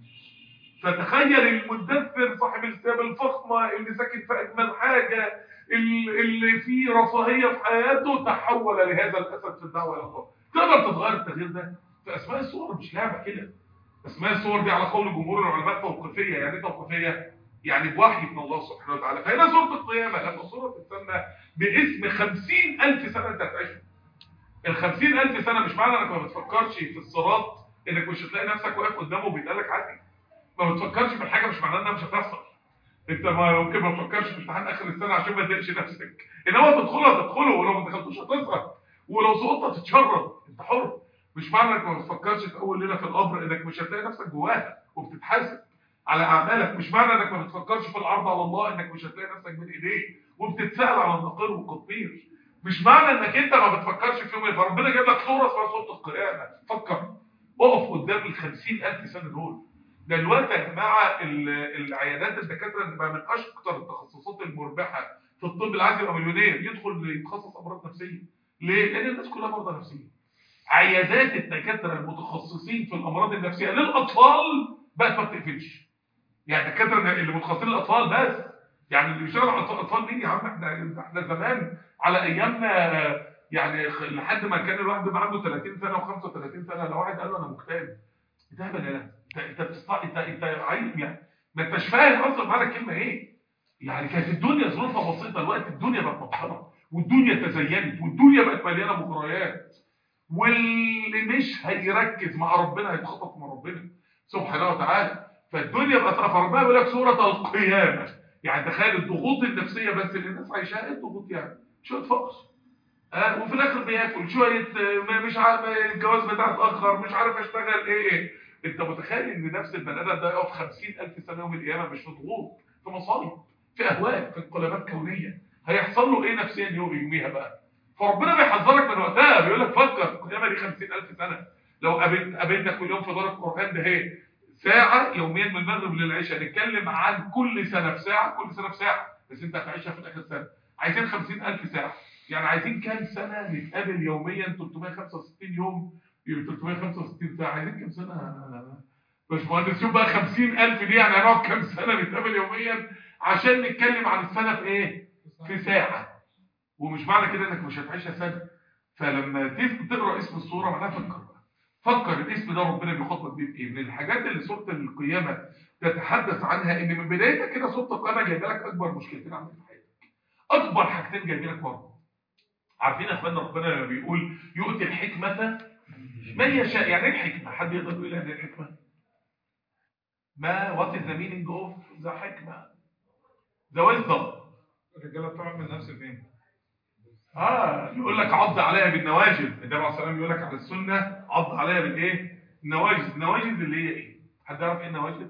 Speaker 2: فتخيل المدثر صاحب الثياب الفخمه اللي ساكن في اجمل حاجه، اللي فيه رفاهيه في حياته، تحول لهذا الاسد في الدعوه الى الله. تقدر تتغير التغيير ده في اسماء الصور، مش لعبه كده. اسماء الصور دي على قول جمهور العلماء توقيفيه. يعني ايه توقيفيه؟ يعني بوحي من الله سبحانه وتعالى. فهنا سوره القيامه لما سوره تتسمى باسم 50,000 سنه انت هتعيشها. ال 50,000 سنه مش معنى انك ما بتفكرش في الصراط انك مش هتلاقي نفسك واقف قدامه وبيتقال لك عادي. ما بتفكرش في الحاجه مش معناه انها مش هتحصل. انت ممكن ما تفكرش في امتحان اخر السنه عشان ما تضايقش نفسك، انما تدخله ولو ما دخلتوش هتسقط، ولو سقطت هتتشرد، انت حر. مش معنى انك ما بتفكرش في اول ليله في القبر انك مش هتلاقي نفسك جواها وبتتحاسب على اعمالك. مش معنى انك ما بتفكرش في العرض على الله انك مش هتلاقي نفسك بين ايديه وبتتسال على النقير والقطمير. مش معنى انك انت ما بتفكرش في يوم فربنا جاب لك صوره اسمها صوره القيامه. فكر، اقف قدام ال 50,000 سنه دول. ده دلوقتي يا جماعه العيادات الدكاتره اللي بقى من اشطر التخصصات المربحه في الطب اللي عايز يبقى مليونير يدخل يتخصص امراض نفسيه. ليه؟ لان الناس كلها مرضى نفسيه. عيادات الدكاتره المتخصصين في الامراض النفسيه للاطفال بقت ما بتقفلش. يعني الدكاتره اللي متخصصين للاطفال بس، يعني اللي بيشتغل على الاطفال مين يا عم؟ احنا زمان على ايامنا يعني لحد ما كان الواحد بيبقى عنده 30 سنه و35 سنه لو واحد قال له انا مكتئب، ده بلا انت عايز يعني ما انتش فاهم اصلا معنى الكلمه ايه. يعني كانت الدنيا ظروفها بسيطه، الوقت الدنيا بقت مطحنه والدنيا تزينت والدنيا بقت مليانه مغريات، واللي مش هيركز مع ربنا هيتخطف من ربنا سبحانه وتعالى. فالدنيا بقت فربنا بيقول لك سوره القيامه. يعني تخيل الضغوط النفسيه بس اللي الناس عايشاها. ايه الضغوط يعني؟ شويه فقر، وفي الاخر بياكل شويه، مش عارف الجواز بتاعه اتاخر، مش عارف اشتغل ايه. انت متخيل ان نفس البني ادم ده يقف 50,000 سنه يوم القيامه مش في ضغوط، في مصايب، في اهواء، في انقلابات كونيه، هيحصل له ايه نفسيا يوميها بقى؟ فربنا بيحذرك من وقتها، بيقول لك فكر القيامه دي 50,000 سنه. لو قابلنا كل يوم في دار القران ده اهي ساعه يوميا من المغرب للعشاء نتكلم عن كل سنه في ساعه، كل سنه في ساعه، بس انت هتعيشها في الاخر سنه. عايزين 50,000 ساعه، يعني عايزين كام سنه نتقابل يوميا؟ 365 يوم يبقى 365 ساعه. عايزين كام سنه باشمهندس؟ شوف بقى 50,000 دي يعني هنقعد كام سنه نتقابل يوميا عشان نتكلم عن السنه في ايه؟ في ساعه. ومش معنى كده انك مش هتعيشها سنه. فلما تقرا اسم السوره معناها فكر الاسم ده ربنا بيخاطبك بيه بايه. من الحاجات اللي سوره القيامه تتحدث عنها ان من بدايتها كده سوره القيامه جايبه لك اكبر مشكلتين عندك في حياتك، اكبر حاجتين جايبين لك ورا. عارفين يا اخوانا ربنا لما بيقول يؤتي الحكمه من يشاء، يعني ايه الحكمه؟ حد يقدر يقول يعني ايه الحكمه؟ ما وات از ذا مينينج اوف ذا حكمه؟ ذا ويزدم.
Speaker 1: الرجاله بتعمل نفس فين؟
Speaker 2: يقول لك عض عليها بالنواجذ. النبي عليه الصلاه والسلام يقول لك على السنه عض عليها بالايه؟ النواجذ. النواجذ اللي هي ايه؟ حد يعرف ايه النواجذ؟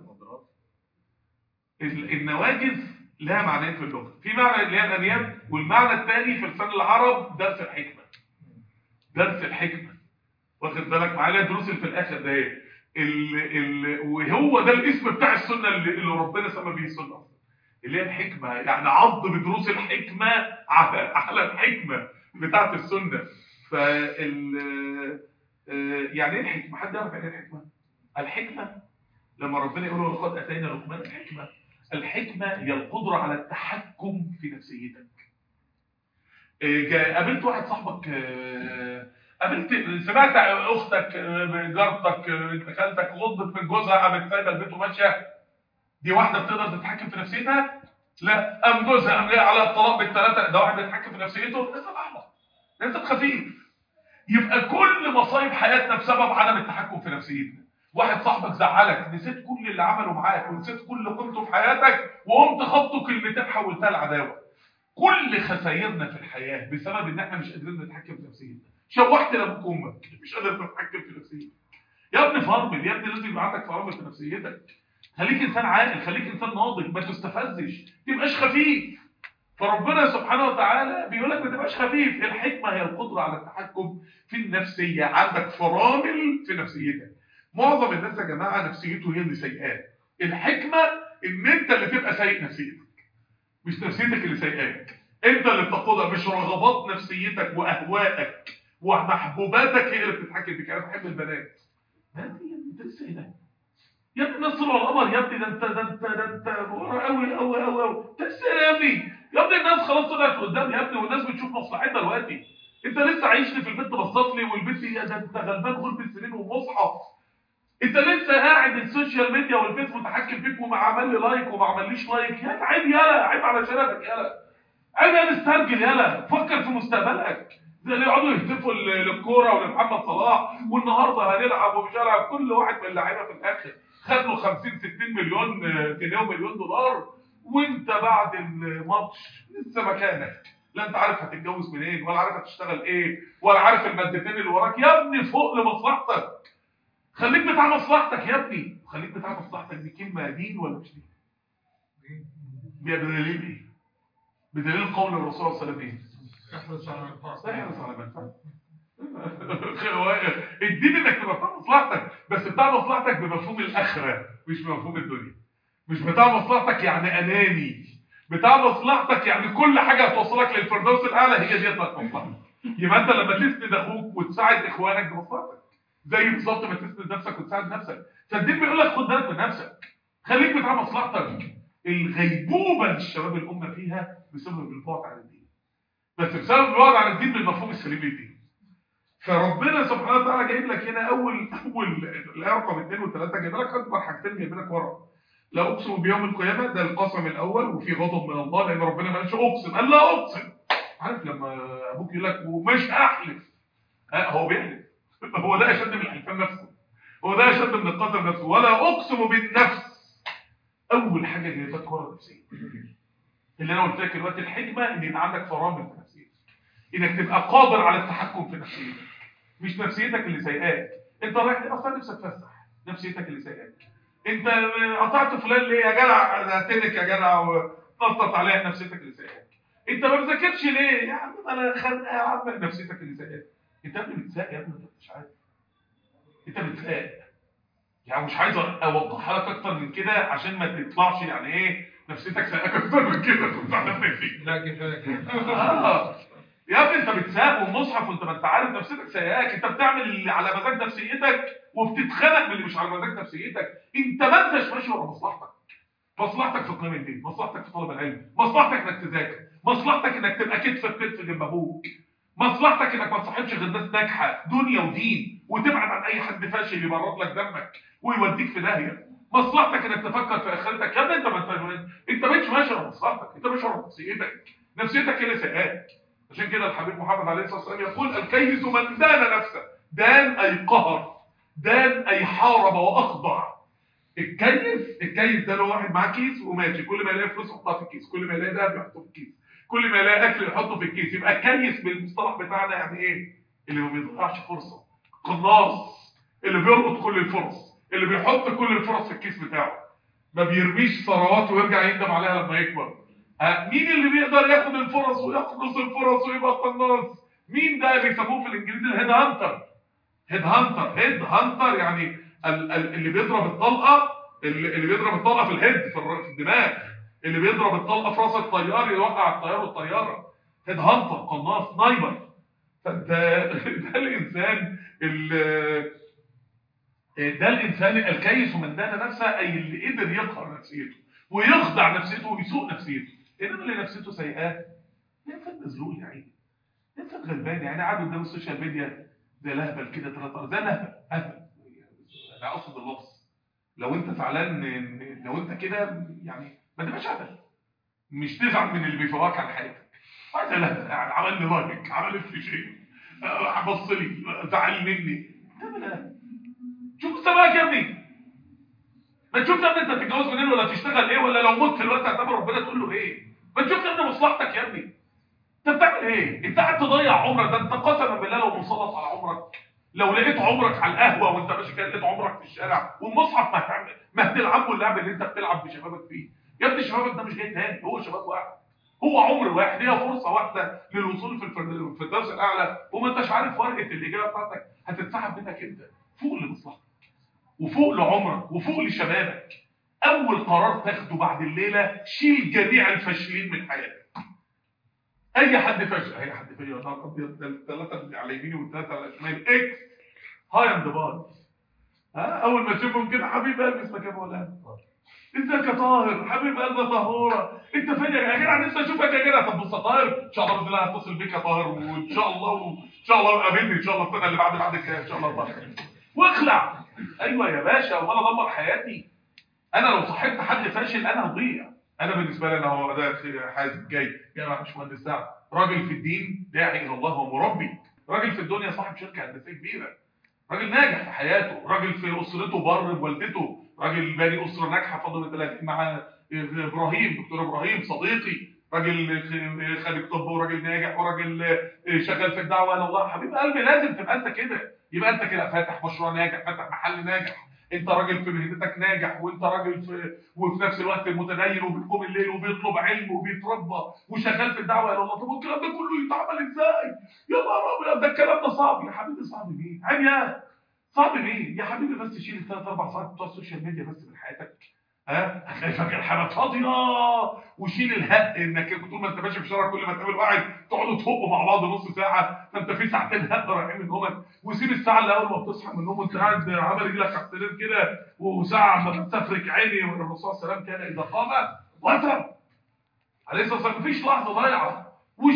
Speaker 2: النواجذ لها معنيين في اللغه، في معنى اللي هي الانياب، والمعنى الثاني في لسان العرب درس الحكمه. درس الحكمه، واخد بالك معايا؟ دروس اللي في الاخر ده ايه؟ وهو ده الاسم بتاع السنه اللي ربنا سمى بيه السنه اللي هي الحكمه. يعني عض بدروس الحكمه على الحكمه بتاعت السنه. يعني ايه الحكمه؟ حد يعرف يعني ايه الحكمه؟ الحكمه لما ربنا يقول لقد اتينا لقمان الحكمه، الحكمه هي القدره على التحكم في نفسيتك. قابلت واحد صاحبك، سمعت اختك، جارتك، خالتك غضت من جوزها قامت سايبه البيت وماشيه، دي واحده بتقدر تتحكم في نفسيتها؟ لا. قام جوزها قام جاي على الطلاق بالثلاثه، ده واحد بيتحكم في نفسيته؟ ده انسان احمق، ده انسان خفيف. يبقى كل مصايب حياتنا بسبب عدم التحكم في نفسيتنا. واحد صاحبك زعلك، نسيت كل اللي عمله معاك ونسيت كل قيمته في حياتك وقمت خبطه كلمتين حولتها لعداوه. كل خسائرنا في الحياه بسبب ان احنا مش قادرين نتحكم في نفسيتنا. شوحت لابوك وامك مش قادر تتحكم في نفسيتك. يا ابني فرمل، يا ابني لازم يبقى عندك فرامل في نفسيتك. خليك انسان عاقل، خليك انسان ناضج، ما تستفزش، ما تبقاش خفيف. فربنا سبحانه وتعالى بيقول لك ما تبقاش خفيف. الحكمه هي القدره على التحكم في النفسيه، عندك فرامل في نفسيتك. معظم الناس يا جماعه نفسيته هي اللي سيئاه. الحكمه ان انت اللي تبقى سيء نفسيتك، مش نفسيتك اللي سيئاك. انت اللي بتقودها، مش رغبات نفسيتك واهوائك ومحبوباتك هي اللي بتتحكم فيك. انا بحب البنات. يا ابني انت لسه ايه ده؟ يا ابني الناس طلعوا القمر يا ابني، ده انت ورا قوي قوي قوي قوي. انت لسه ايه يا ابني؟ يا ابني الناس خلاص طلعت قدام يا ابني، والناس بتشوف مصلحتها دلوقتي. انت لسه عايشني في البيت بصت لي، والبيت ده انت غلبان غلب السنين ومصحف. انت لسه قاعد السوشيال ميديا والفيس متحكم فيك، وما عمل لي لايك وما عمليش لايك. يا عيب يالا، عيب على شرفك يالا، عيب يا مسترجل يالا. فكر في مستقبلك. زي اللي يقعدوا يهتفوا للكوره ولمحمد صلاح والنهارده هنلعب ومش هنلعب. كل واحد من اللعيبه في الاخر خد له 50 60 مليون جنيه ومليون دولار، وانت بعد الماتش لسه مكانك. لا انت عارف هتتجوز منين، ولا عارف هتشتغل ايه، ولا عارف المادتين اللي وراك. يا ابني فوق لمصلحتك، خليك بتاع مصلحتك يا ابني. خليك بتاع مصلحتك دي كلمه دين ولا مش دين؟ بدليل ايه؟ بدليل قول الرسول صلى الله عليه وسلم ايه؟
Speaker 1: احرص على الفرص.
Speaker 2: احرص على منفعتك. الدين انك تبقى بتاع مصلحتك، بس بتاع مصلحتك بمفهوم الاخره مش بمفهوم الدنيا. مش بتاع مصلحتك يعني اناني، بتاع مصلحتك يعني كل حاجه هتوصلك للفردوس الاعلى هي ديت مصلحتك. يبقى انت لما تسند اخوك وتساعد اخوانك بمصلحتك، زي بالظبط ما تسند نفسك وتساعد نفسك. فالدين بيقول لك خد بالك من نفسك، خليك بتاع مصلحتك. الغيبوبه اللي الشباب الامه فيها بسبب البعد عن الدين، بس بسبب البعد عن الدين بالمفهوم السليم للدين. فربنا سبحانه وتعالى جايب لك هنا اول الايه رقم 2 و3، جايب لك اكبر حاجتين جايب لك ورا. لا اقسم بيوم القيامه، ده القسم الاول وفي غضب من الله، لان ربنا ما قالش اقسم، قال لا اقسم. عارف لما ابوك يقول لك ومش هحلف، هو بيحلف. هو ده اشد من الحلفان نفسه، هو ده اشد من القسم نفسه. ولا اقسم بالنفس، اول حاجه جايب لك ورا نفسيه. اللي انا قلت لك دلوقتي الحكمه ان يبقى عندك فرامل في نفسيتك، انك تبقى قادر على التحكم في نفسيتك، مش نفسيتك اللي سايقاك. انت رايح اصلا نفسك تفسح، نفسيتك اللي سايقاك. انت قطعت فلان ليه يا جدع، هتنك يا جدع وتنطط عليها، نفسيتك اللي سايقاك. انت ما بتذاكرش ليه يا عم، انا خانقه يا عم، نفسيتك اللي سايقاك. انت يا ابني بتساق يا ابني، انت مش عارف انت بتساق. يعني مش عايز اوضحها لك اكتر من كده عشان ما تطلعش يعني ايه نفسيتك سايقاك اكتر من كده تطلع نفسك.
Speaker 1: لا كفايه كده.
Speaker 2: يا ابني انت بتساق والمصحف وانت ما انت عارف نفسيتك سايقاك. انت بتعمل اللي على مزاج نفسيتك وبتتخانق من اللي مش على مزاج نفسيتك. انت ما انتش ماشي ورا مصلحتك. مصلحتك في قيام الدين، مصلحتك في طلب العلم، مصلحتك انك تذاكر، مصلحتك انك تبقى كتف بكتف جنب ابوك، مصلحتك انك ما تصاحبش غير ناس ناجحه دنيا ودين، وتبعد عن اي حد فاشل يبرد لك دمك ويوديك في داهيه. مصلحتك انك تفكر في اخرتك. يا ابني انت مش ماشي ورا مصلحتك، انت ماشي ورا نفسيتك. نفسيتك هي اللي سايقاك. عشان كده الحبيب محمد عليه الصلاه والسلام يقول الكيس من دان نفسه. دان اي قهر، دان اي حارب واخضع. الكيس ده لو واحد معاه كيس وماشي، كل ما يلاقي فلوس يحطها في الكيس، كل ما يلاقي ذهب يحطه في الكيس، كل ما يلاقي اكل يحطه في الكيس. يبقى كيس بالمصطلح بتاعنا يعني ايه؟ اللي ما بيضيعش فرصه، قناص، اللي بيلقط كل الفرص، اللي بيحط كل الفرص في الكيس بتاعه، ما بيرميش ثروات ويرجع يندم عليها لما يكبر. مين اللي بيقدر ياخد الفرص ويقنص الفرص ويبقى قناص؟ مين ده؟ بيسموه في الانجليزي الهيد هانتر. هيد هانتر يعني اللي بيضرب الطلقه، اللي بيضرب الطلقه في الهيد في الدماغ، اللي بيضرب الطلقه في راس الطيار يوقع الطيار والطياره. هيد هانتر، قناص، سنايبر. ده الانسان ده الانسان الكيس من دان نفسه، اي اللي قدر يقهر نفسيته ويخدع نفسيته ويسوق نفسيته. انما اللي نفسيته سيئه انسان مذلول يا عيني، انسان غلبان يعني قاعد قدام السوشيال ميديا زي لهبل كده، زي لهبل. انا اقصد اللفظ. لو انت زعلان، لو انت كده يعني ما تبقاش هبل، مش تزعل من اللي بيفوقك على حياتك. عايز لهبل قاعد عمل لي لايك، عمل لي شيء، بص لي زعل مني. شوف السماء يا ابني، ما تشوف يا ابني انت تتجوز منين ولا تشتغل ايه، ولا لو مت دلوقتي هتقابل ربنا تقول له ايه؟ ما تشوف يا ابني مصلحتك يا ابني. انت بتعمل ايه؟ انت قاعد تضيع عمرك. ده انت قسما بالله لو مسلط على عمرك، لو لقيت عمرك على القهوه وانت ماشي كده، لقيت عمرك في الشارع والمصحف ما هتلعبوا اللعب اللي انت بتلعب بشبابك فيه. يا ابني شبابك ده مش جاي تاني، هو شباب واحد، هو عمر واحد، هي فرصه واحده للوصول في الفردوس الاعلى، وما انتش عارف ورقه الاجابه بتاعتك هتتسحب منك امتى. فوق لمصلحتك وفوق لعمرك وفوق لشبابك. اول قرار تاخده بعد الليله، شيل جميع الفاشلين من حياتك. اي حد فاشل، اي حد فيا نهار ابيض، الثلاثه اللي على يميني والثلاثه على شمالي اكس هاي اند باي. اول ما تشوفهم كده، حبيب قلبي اسمك ايه ولا ازيك يا طاهر، حبيب قلبي يا طهوره، انت فين يا جدع؟ نفسي اشوفك يا جدع. طب بص يا طاهر، ان شاء الله باذن الله هتصل بيك يا طاهر، وان شاء الله قابلني ان شاء الله السنه اللي بعد كده ان شاء الله طاهر. واخلع. ايوه يا باشا، وانا ادمر حياتي. انا لو صاحبت حد فاشل انا هضيع. انا بالنسبه لي، انا هو ده حازم جاي يا باشمهندس سعد، راجل في الدين داعي الى الله ومربي، راجل في الدنيا صاحب شركه هندسيه كبيره، راجل ناجح في حياته، راجل في اسرته بر بوالدته، راجل باني اسره ناجحه فضل 30 مع ابراهيم، دكتور ابراهيم صديقي، راجل خريج طب وراجل ناجح وراجل شغال في الدعوه الى الله. حبيب قلبي لازم تبقى انت كده. يبقى انت كده فاتح مشروع ناجح، فاتح محل ناجح، انت راجل في مهنتك ناجح، وانت راجل وفي نفس الوقت متدين وبيقوم الليل وبيطلب علم وبيتربى وشغال في الدعوه الى الله. طب الكلام ده كله يتعمل ازاي؟ يا نهار ابيض، ده الكلام ده صعب يا حبيبي. صعب مين؟ عيب يا صعب مين يا حبيبي؟ بس شيل الثلاث اربع ساعات بتوع السوشيال ميديا بس من حياتك، هتلاقي فاكر الحاجه فاضيه. وشيل الهق انك طول ما انت ماشي في الشارع كل ما تقابل واحد تقعدوا تهقوا مع بعض نص ساعه، فانت في ساعتين هق رايحين من نومك. وسيب الساعه اللي اول ما بتصحى من النوم وانت قاعد عامل رجلك على السرير كده، وساعه ما بتفرك عيني، والرسول صلى الله عليه وسلم كان اذا قام وتر عليه الصلاه والسلام، مفيش لحظه ضايعه.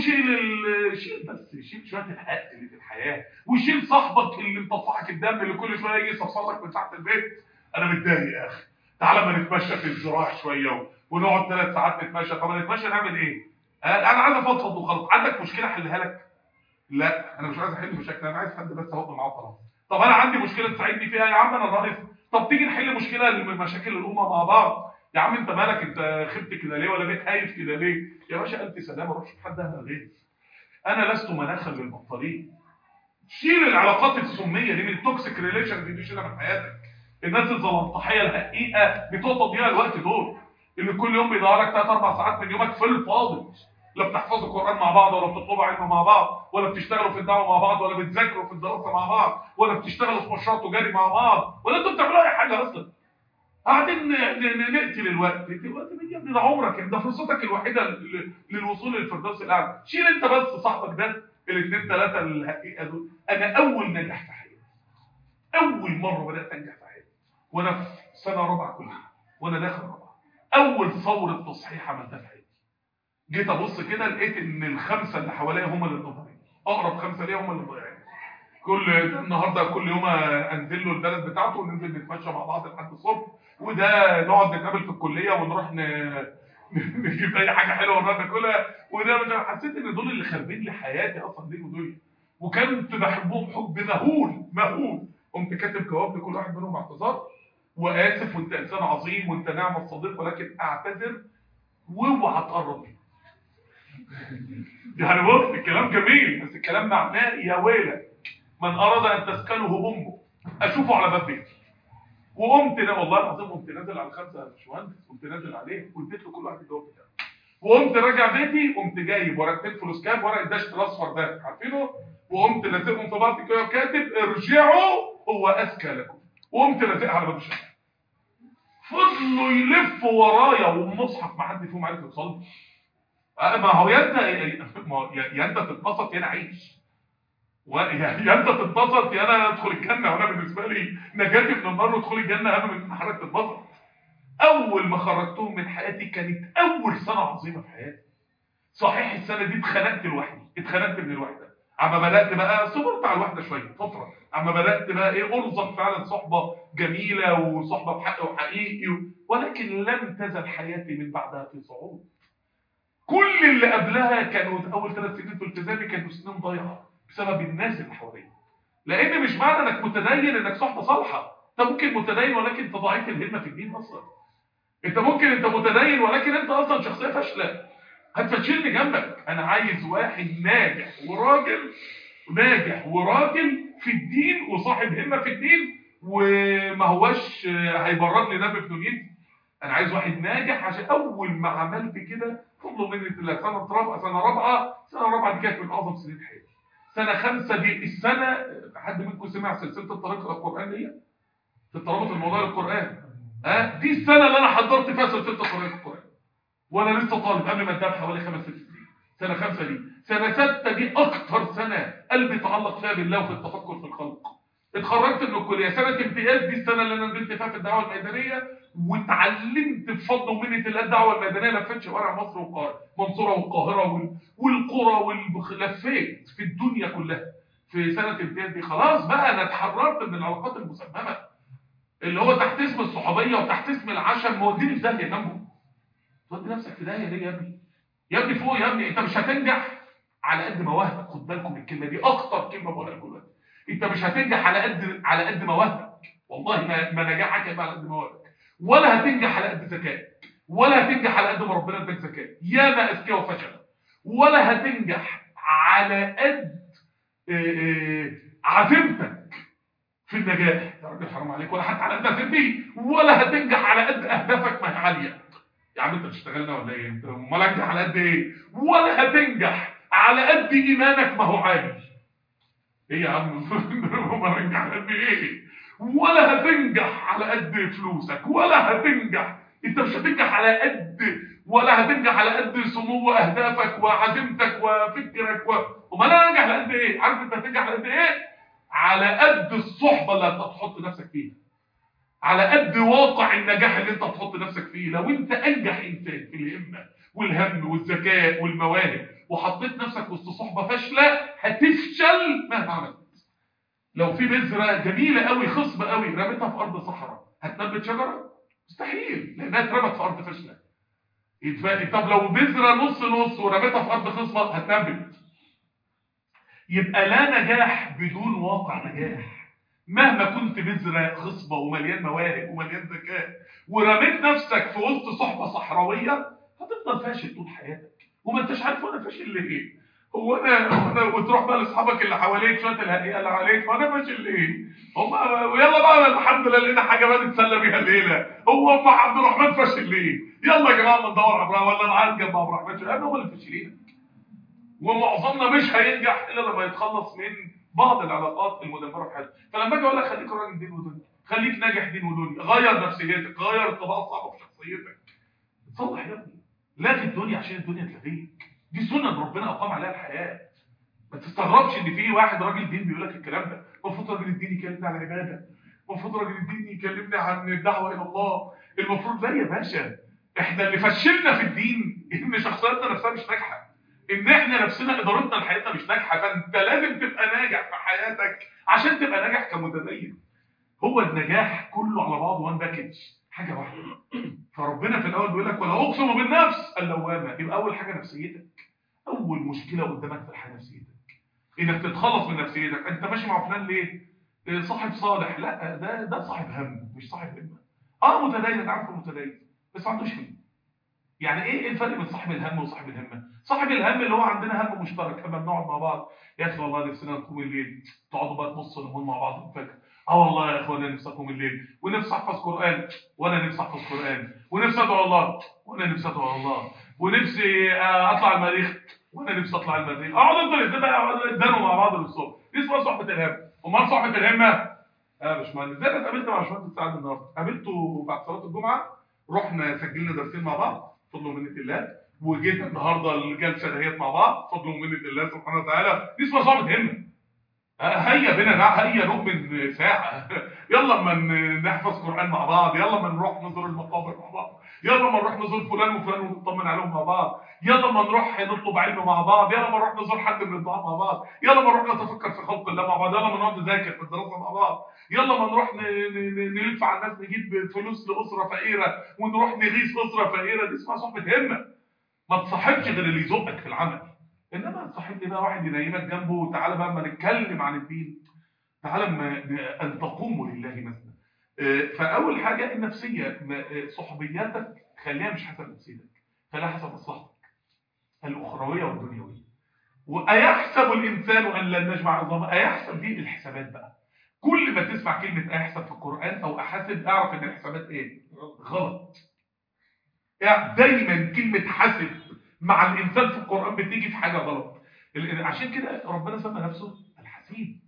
Speaker 2: شيل شويه الهق اللي في الحياه، وشيل صاحبك اللي مطفحك الدم اللي كل شويه يجي يصفر لك من تحت البيت. انا متضايق يا اخي، تعالى ما نتمشى في الزراع شويه ونقعد 3 ساعات نتمشى. طب نتمشى نعمل ايه؟ انا عايز افضفض وخلاص. عندك مشكله احلها لك؟ لا انا مش عايز احل مشاكل، انا عايز حد بس اهضم معاه خلاص. طب انا عندي مشكله تساعدني فيها يا عم، انا ناقص. طب تيجي نحل مشكله من مشاكل الامه مع بعض. يا عم انت مالك؟ انت خبت كده ليه؟ ولا بقيت هايف كده ليه؟ يا باشا الف سلامه، روح شوف حد اهل غيري. انا لست مناخا للبطارين. شيل العلاقات السميه دي من التوكسيك ريليشن دي، شيلها من حياتك. الناس الزلنطحيه الحقيقه بتوع تضييع الوقت دول، اللي كل يوم بيضيع لك 3 4 ساعات من يومك في الفاضي. لا بتحفظوا القران مع بعض، ولا بتطلبوا علم مع بعض، ولا بتشتغلوا في الدعوه مع بعض، ولا بتذاكروا في الدراسه مع بعض، ولا بتشتغلوا في مشروع تجاري مع بعض، ولا انتوا بتعملوا اي حاجه اصلا. قاعدين نقتل الوقت. الوقت مين يا ابني؟ ده عمرك، ده فرصتك الوحيده للوصول للفردوس الاعلى. شيل انت بس صاحبك ده، الاثنين ثلاثه الحقيقه دول. انا اول نجاح في حياتي، اول مره بدات انجح في حياتي وانا في سنه رابعه كليه، وانا داخل رابعه، اول ثوره تصحيح عملتها في حياتي. جيت ابص كده لقيت ان الخمسه اللي حواليا هم اللي ضايعين، اقرب خمسه ليا هم اللي ضايعين. النهارده كل يوم انزل له البلد بتاعته وننزل نتمشى مع بعض لحد الصبح، وده نقعد نتقابل في الكليه ونروح نجيب اي حاجه حلوه ونروح ناكلها. وده مش حسيت ان دول اللي خاربين لي حياتي اصلا دي ودول، وكنت بحبهم حب مهول. قمت كاتب جواب لكل واحد منهم اعتذار، واسف وانت انسان عظيم وانت نعم الصديق، ولكن اعتذر واوعى تقرب لي. يعني بص الكلام جميل، بس الكلام معناه يا ويلك من اراد ان تسكنه بامه اشوفه على باب بيتي. وقمت والله العظيم قمت نازل على الخمسه يا باشمهندس، قمت نازل عليه واديت له كل واحد الجواب بتاعه. وقمت راجع بيتي، قمت جايب ورقتين فلوس كاب، ورقه دشت الاصفر ده عارفينه، وقمت لازقهم في بعض كده وكاتب ارجعوا هو اذكى لكم، وقمت لازقها على باب الشقه. فضلوا يلفوا ورايا والمصحف ما حد فيهم عارف يوصل. ما هو يا انت تتبسط يا انا عيش، يا انت تتبسط يا انا ادخل الجنه. وانا بالنسبه لي نجاتي من النار ودخول الجنه اهم من ان حضرتك تتبسط. اول ما خرجتهم من حياتي كانت اول سنه عظيمه في حياتي. صحيح السنه دي اتخنقت لوحدي، اتخنقت من الوحده. اما بدات بقى صبرت على الوحده شويه فتره، اما بدات بقى ارزق فعلا صحبه جميله وصحبه بحق وحقيقي، ولكن لم تزل حياتي من بعدها في صعود. كل اللي قبلها كانوا اول 3 سنين في التزامي كانوا سنين ضايعه، بسبب الناس اللي حواليك. لان مش معنى انك متدين انك صحبه صالحه. انت ممكن متدين ولكن انت ضعيف الهمه في الدين اصلا. انت ممكن انت متدين ولكن انت اصلا شخصيه فاشله، هتفشلني جنبك. انا عايز واحد ناجح وراجل في الدين وصاحب همه في الدين، وما هوش هيبرر لي نبي في دنيتي. انا عايز واحد ناجح عشان اول ما عملت كده فضلوا مني الله. سنه رابعه دي كانت من اعظم سنين حياتي. سنه 5 دي السنه، حد منكم سمع سلسله الطريق الى القران دي؟ في الترابط الموضوع للقران، دي السنه اللي انا حضرت فيها سلسله الطريق القران، وانا لسه طالب قبل ما انتهي بحوالي 5 6 سنين. سنه 5 دي، سنه 6 دي اكتر سنه قلبي تعلق فيها بالله وفي التفكر في الخلق. اتخرجت من الكليه، سنه امتياز دي السنه اللي انا نزلت فيها في الدعوه الميدانيه، واتعلمت بفضل ومنه الله الدعوه الميدانيه. لفيت شوارع مصر والمنصوره والقاهره والقرى لفيت في الدنيا كلها. في سنه امتياز دي خلاص بقى انا اتحررت من العلاقات المسممه اللي هو تحت اسم الصحوبيه وتحت اسم العشم. موديني في داهيه جنبه. تودي نفسك في داهيه ليه يا ابني؟ يا ابني فوق يا ابني. انت مش هتنجح على قد مواهبك. خد بالكم من الكلمه دي، اخطر كلمه بقولها لكم دلوقتي. انت مش هتنجح على قد مواهبك. والله ما نجاحك هيبقى على قد مواهبك، ولا هتنجح على قد ذكائك، ولا هتنجح على قد ما ربنا اداك ذكاء. يا ما اذكياء وفشل. ولا هتنجح على قد عزيمتك في النجاح يا راجل حرام عليك، ولا حتى على قد عزيمتي، ولا هتنجح على قد اهدافك ما هي عاليه. يا عم انت بتشتغلنا ولا ايه؟ انت امال انجح على قد ايه؟ ولا هتنجح على قد ايمانك ما هو عالي. ايه يا عم؟ امال انجح على قد ايه؟ ولا هتنجح على قد فلوسك، ولا هتنجح. انت مش هتنجح على قد، ولا هتنجح على قد سمو اهدافك وعزيمتك وفكرك امال انا انجح على قد ايه؟ عارف انت هتنجح على قد ايه؟ على قد الصحبه اللي هتحط نفسك فيها، على قد واقع النجاح اللي انت هتحط نفسك فيه. لو انت انجح انسان في الهمه والهم والذكاء والمواهب وحطيت نفسك وسط صحبه فاشله، هتفشل مهما عملت. لو في بذره جميله قوي خصبه قوي رميتها في ارض صحراء، هتنبت شجره؟ مستحيل، لانها اترمت في ارض فاشله. طب لو بذره نص نص ورميتها في ارض خصبه هتنبت. يبقى لا نجاح بدون واقع نجاح. مهما كنت بذرة خصبة ومليان مواهب ومليان ذكاء ورميت نفسك في وسط صحبة صحراوية، هتفضل فاشل طول حياتك وما انتش عارف انا فاشل ليه. هو انا وتروح بقى لاصحابك اللي حواليك شويه الهديه اللي عليك، وانا فاشل ليه؟ ويلا بقى الحمد لله لقينا حاجه بقى نتسلى بيها الليله. هو ام عبد الرحمن فاشل ليه؟ يلا يا جماعه ندور على ولا نعالج جنب عبد الرحمن. لان هم اللي فاشلين، ومعظمنا مش هينجح الا لما يتخلص من بعض العلاقات المدمره في حياته. فلما اجي اقول لك خليك راجل دين ودنيا، خليك ناجح دين ودنيا، غير نفسيتك، غير الطبقه الصعبه في شخصيتك، تصلح يا ابني. لاغي الدنيا عشان الدنيا تلغيك. دي سنه ربنا اقام عليها الحياه. ما تستغربش ان في واحد راجل دين بيقول لك الكلام ده. المفروض راجل الدين يكلمني عن العباده، المفروض راجل الدين يكلمني عن الدعوه الى الله. المفروض لا يا باشا، احنا اللي فشلنا في الدين ان شخصيتنا نفسها مش ناجحه، ان احنا نفسنا ادارتنا لحياتنا مش ناجحه. فانت لازم تبقى ناجح في حياتك عشان تبقى ناجح كمتدين. هو النجاح كله على بعضه وان باكج، حاجه واحده. فربنا في الاول بيقول لك ولا اقسم بالنفس اللوامه. يبقى اول حاجه نفسيتك. اول مشكله قدامك في الحياه نفسيتك، انك تتخلص من نفسيتك. انت ماشي مع فلان ليه؟ صاحب صالح؟ لا، ده صاحب هم مش صاحب همه. متدين، عارفه متدين بس ما عندوش هم. يعني ايه الفرق بين صاحب الهم وصاحب الهمه؟ صاحب الهم اللي هو عندنا هم مشترك، اما بنقعد مع بعض يا اخي والله نفسنا نقوم الليل، تقعدوا بقى تبصوا لمون مع بعض الفجر. والله يا اخوانا نفسي اقوم الليل، ونفسي احفظ قران، وانا نفسي احفظ قران، ونفسي ادعو الله، وانا نفسي ادعو الله، ونفسي اطلع المريخ، وانا نفسي اطلع المريخ. اقعدوا انتوا الاثنين بقى اقعدوا يدانوا مع بعض للصبح. دي اسمها صحبه الهم. امال صحبه الهمه؟ يا باشمهندس زي ما اتقابلت مع باشمهندس سعد النهارده، قابلته بعد صلاه الجمعه، رحنا سجلنا درسين مع بعض فضل ومنه الله، وجيت النهارده الجلسه دهيت مع بعض فضل ومنه الله سبحانه وتعالى. دي اسمها صحبه همه. هيا بنا هيا نؤمن ساعه. يلا اما نحفظ قران مع بعض، يلا اما نروح نزور المقابر مع بعض، يلا اما نروح نزور فلان وفلان ونطمن عليهم مع بعض، يلا اما نروح نطلب علم مع بعض، يلا اما نروح نزور حد من الدعاء مع بعض، يلا اما نروح نتفكر في خلق الله مع بعض، يلا اما نقعد نذاكر في الدراسه مع بعض، يلا اما نروح نلف على الناس نجيب فلوس لاسره فقيره ونروح نغيث اسره فقيره. دي اسمها صحبه همه. ما تصاحبش غير اللي يزقك في العمل. انما صاحب لي بقى واحد ينيمك جنبه وتعالى بقى اما نتكلم عن الدين، تعالى ان تقوموا لله مثلا. فاول حاجه النفسيه، صحبياتك خليها مش حسب نفسيتك، خليها حسب مصلحتك الاخرويه والدنيويه. وايحسب الانسان ان لن نجمع عظامه، ايحسب دي الحسابات بقى. كل ما تسمع كلمه ايحسب في القران او احاسب، اعرف ان الحسابات ايه؟ غلط. يعني دايما كلمه حاسب مع الانسان في القران بتيجي في حاجه غلط. عشان كده ربنا سمى نفسه الحسيب.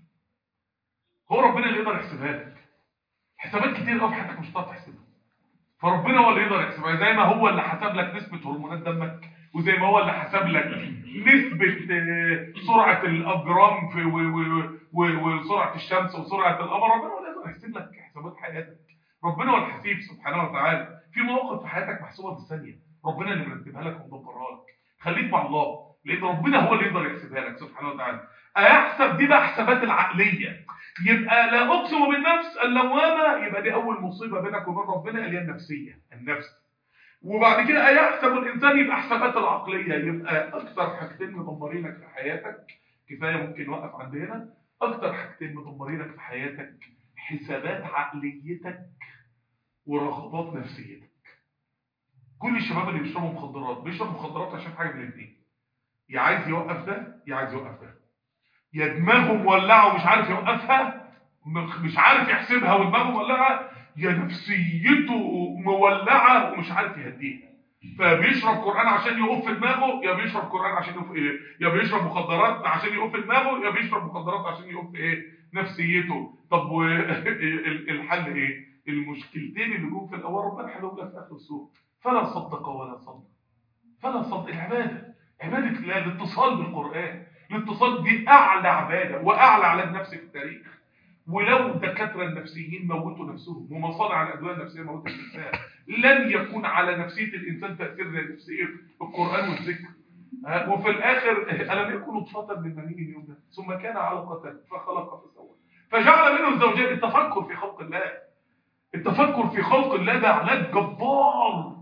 Speaker 2: هو ربنا اللي يقدر يحسبها لك. حسابات كتير قوي في حياتك مش هتعرف تحسبها، فربنا هو اللي يقدر يحسبها. زي ما هو اللي حسب لك نسبه هرمونات دمك، وزي ما هو اللي حسب لك نسبه سرعه الاجرام في وسرعه الشمس وسرعه القمر، ربنا هو اللي يقدر يحسب لك حسابات حياتك. ربنا هو الحسيب سبحانه وتعالى. في مواقف في حياتك محسوبه بالثانيه، ربنا اللي مرتبها لك ومدبرها لك. خليك مع الله، لان ربنا هو اللي يقدر يحسبها لك سبحانه وتعالى. ايحسب دي بقى حسابات العقليه. يبقى لا اقسم بالنفس اللوامه، يبقى دي اول مصيبه بينك وبين ربنا اللي هي النفسيه، النفس. وبعد كده ايحسب الانسان، يبقى حسابات العقليه. يبقى اكثر حاجتين مدمرينك في حياتك، كفايه ممكن نوقف عند هنا. اكثر حاجتين مدمرينك في حياتك حسابات عقليتك ورغبات نفسيتك. كل الشباب اللي بيشربوا مخدرات بيشرب مخدرات عشان حاجه من الاثنين: يا عايز يوقف ده، يا عايز يوقف ده. يا دماغه مولعه ومش عارف يوقفها، مش عارف يحسبها ودماغه مولعه، يا نفسيته مولعه ومش عارف يهديها. فبيشرب قرآن عشان يقف في دماغه، يا بيشرب قرآن عشان يقف ايه، يا بيشرب مخدرات عشان يقف في دماغه، يا بيشرب مخدرات عشان يقف في ايه، نفسيته. طب الحل ايه؟ المشكلتين اللي جم في الاول ربنا حلهم لك في اخر السوره. فلا صدق ولا صدق. فلا صدق العباده، عباده الله، الاتصال بالقرآن. الاتصال دي اعلى عباده واعلى علاج نفسي في التاريخ. ولو الدكاتره النفسيين موتوا نفسهم ومصانع الادويه النفسيه موتت نفسها، لن يكون على نفسيه الانسان تاثير زي تاثير القران والذكر. وفي الاخر الم يكن نطفه من مني يمنى ثم كان علقه فخلق فسوى فجعل منه الزوجين. التفكر في خلق الله، التفكر في خلق الله ده علاج جبار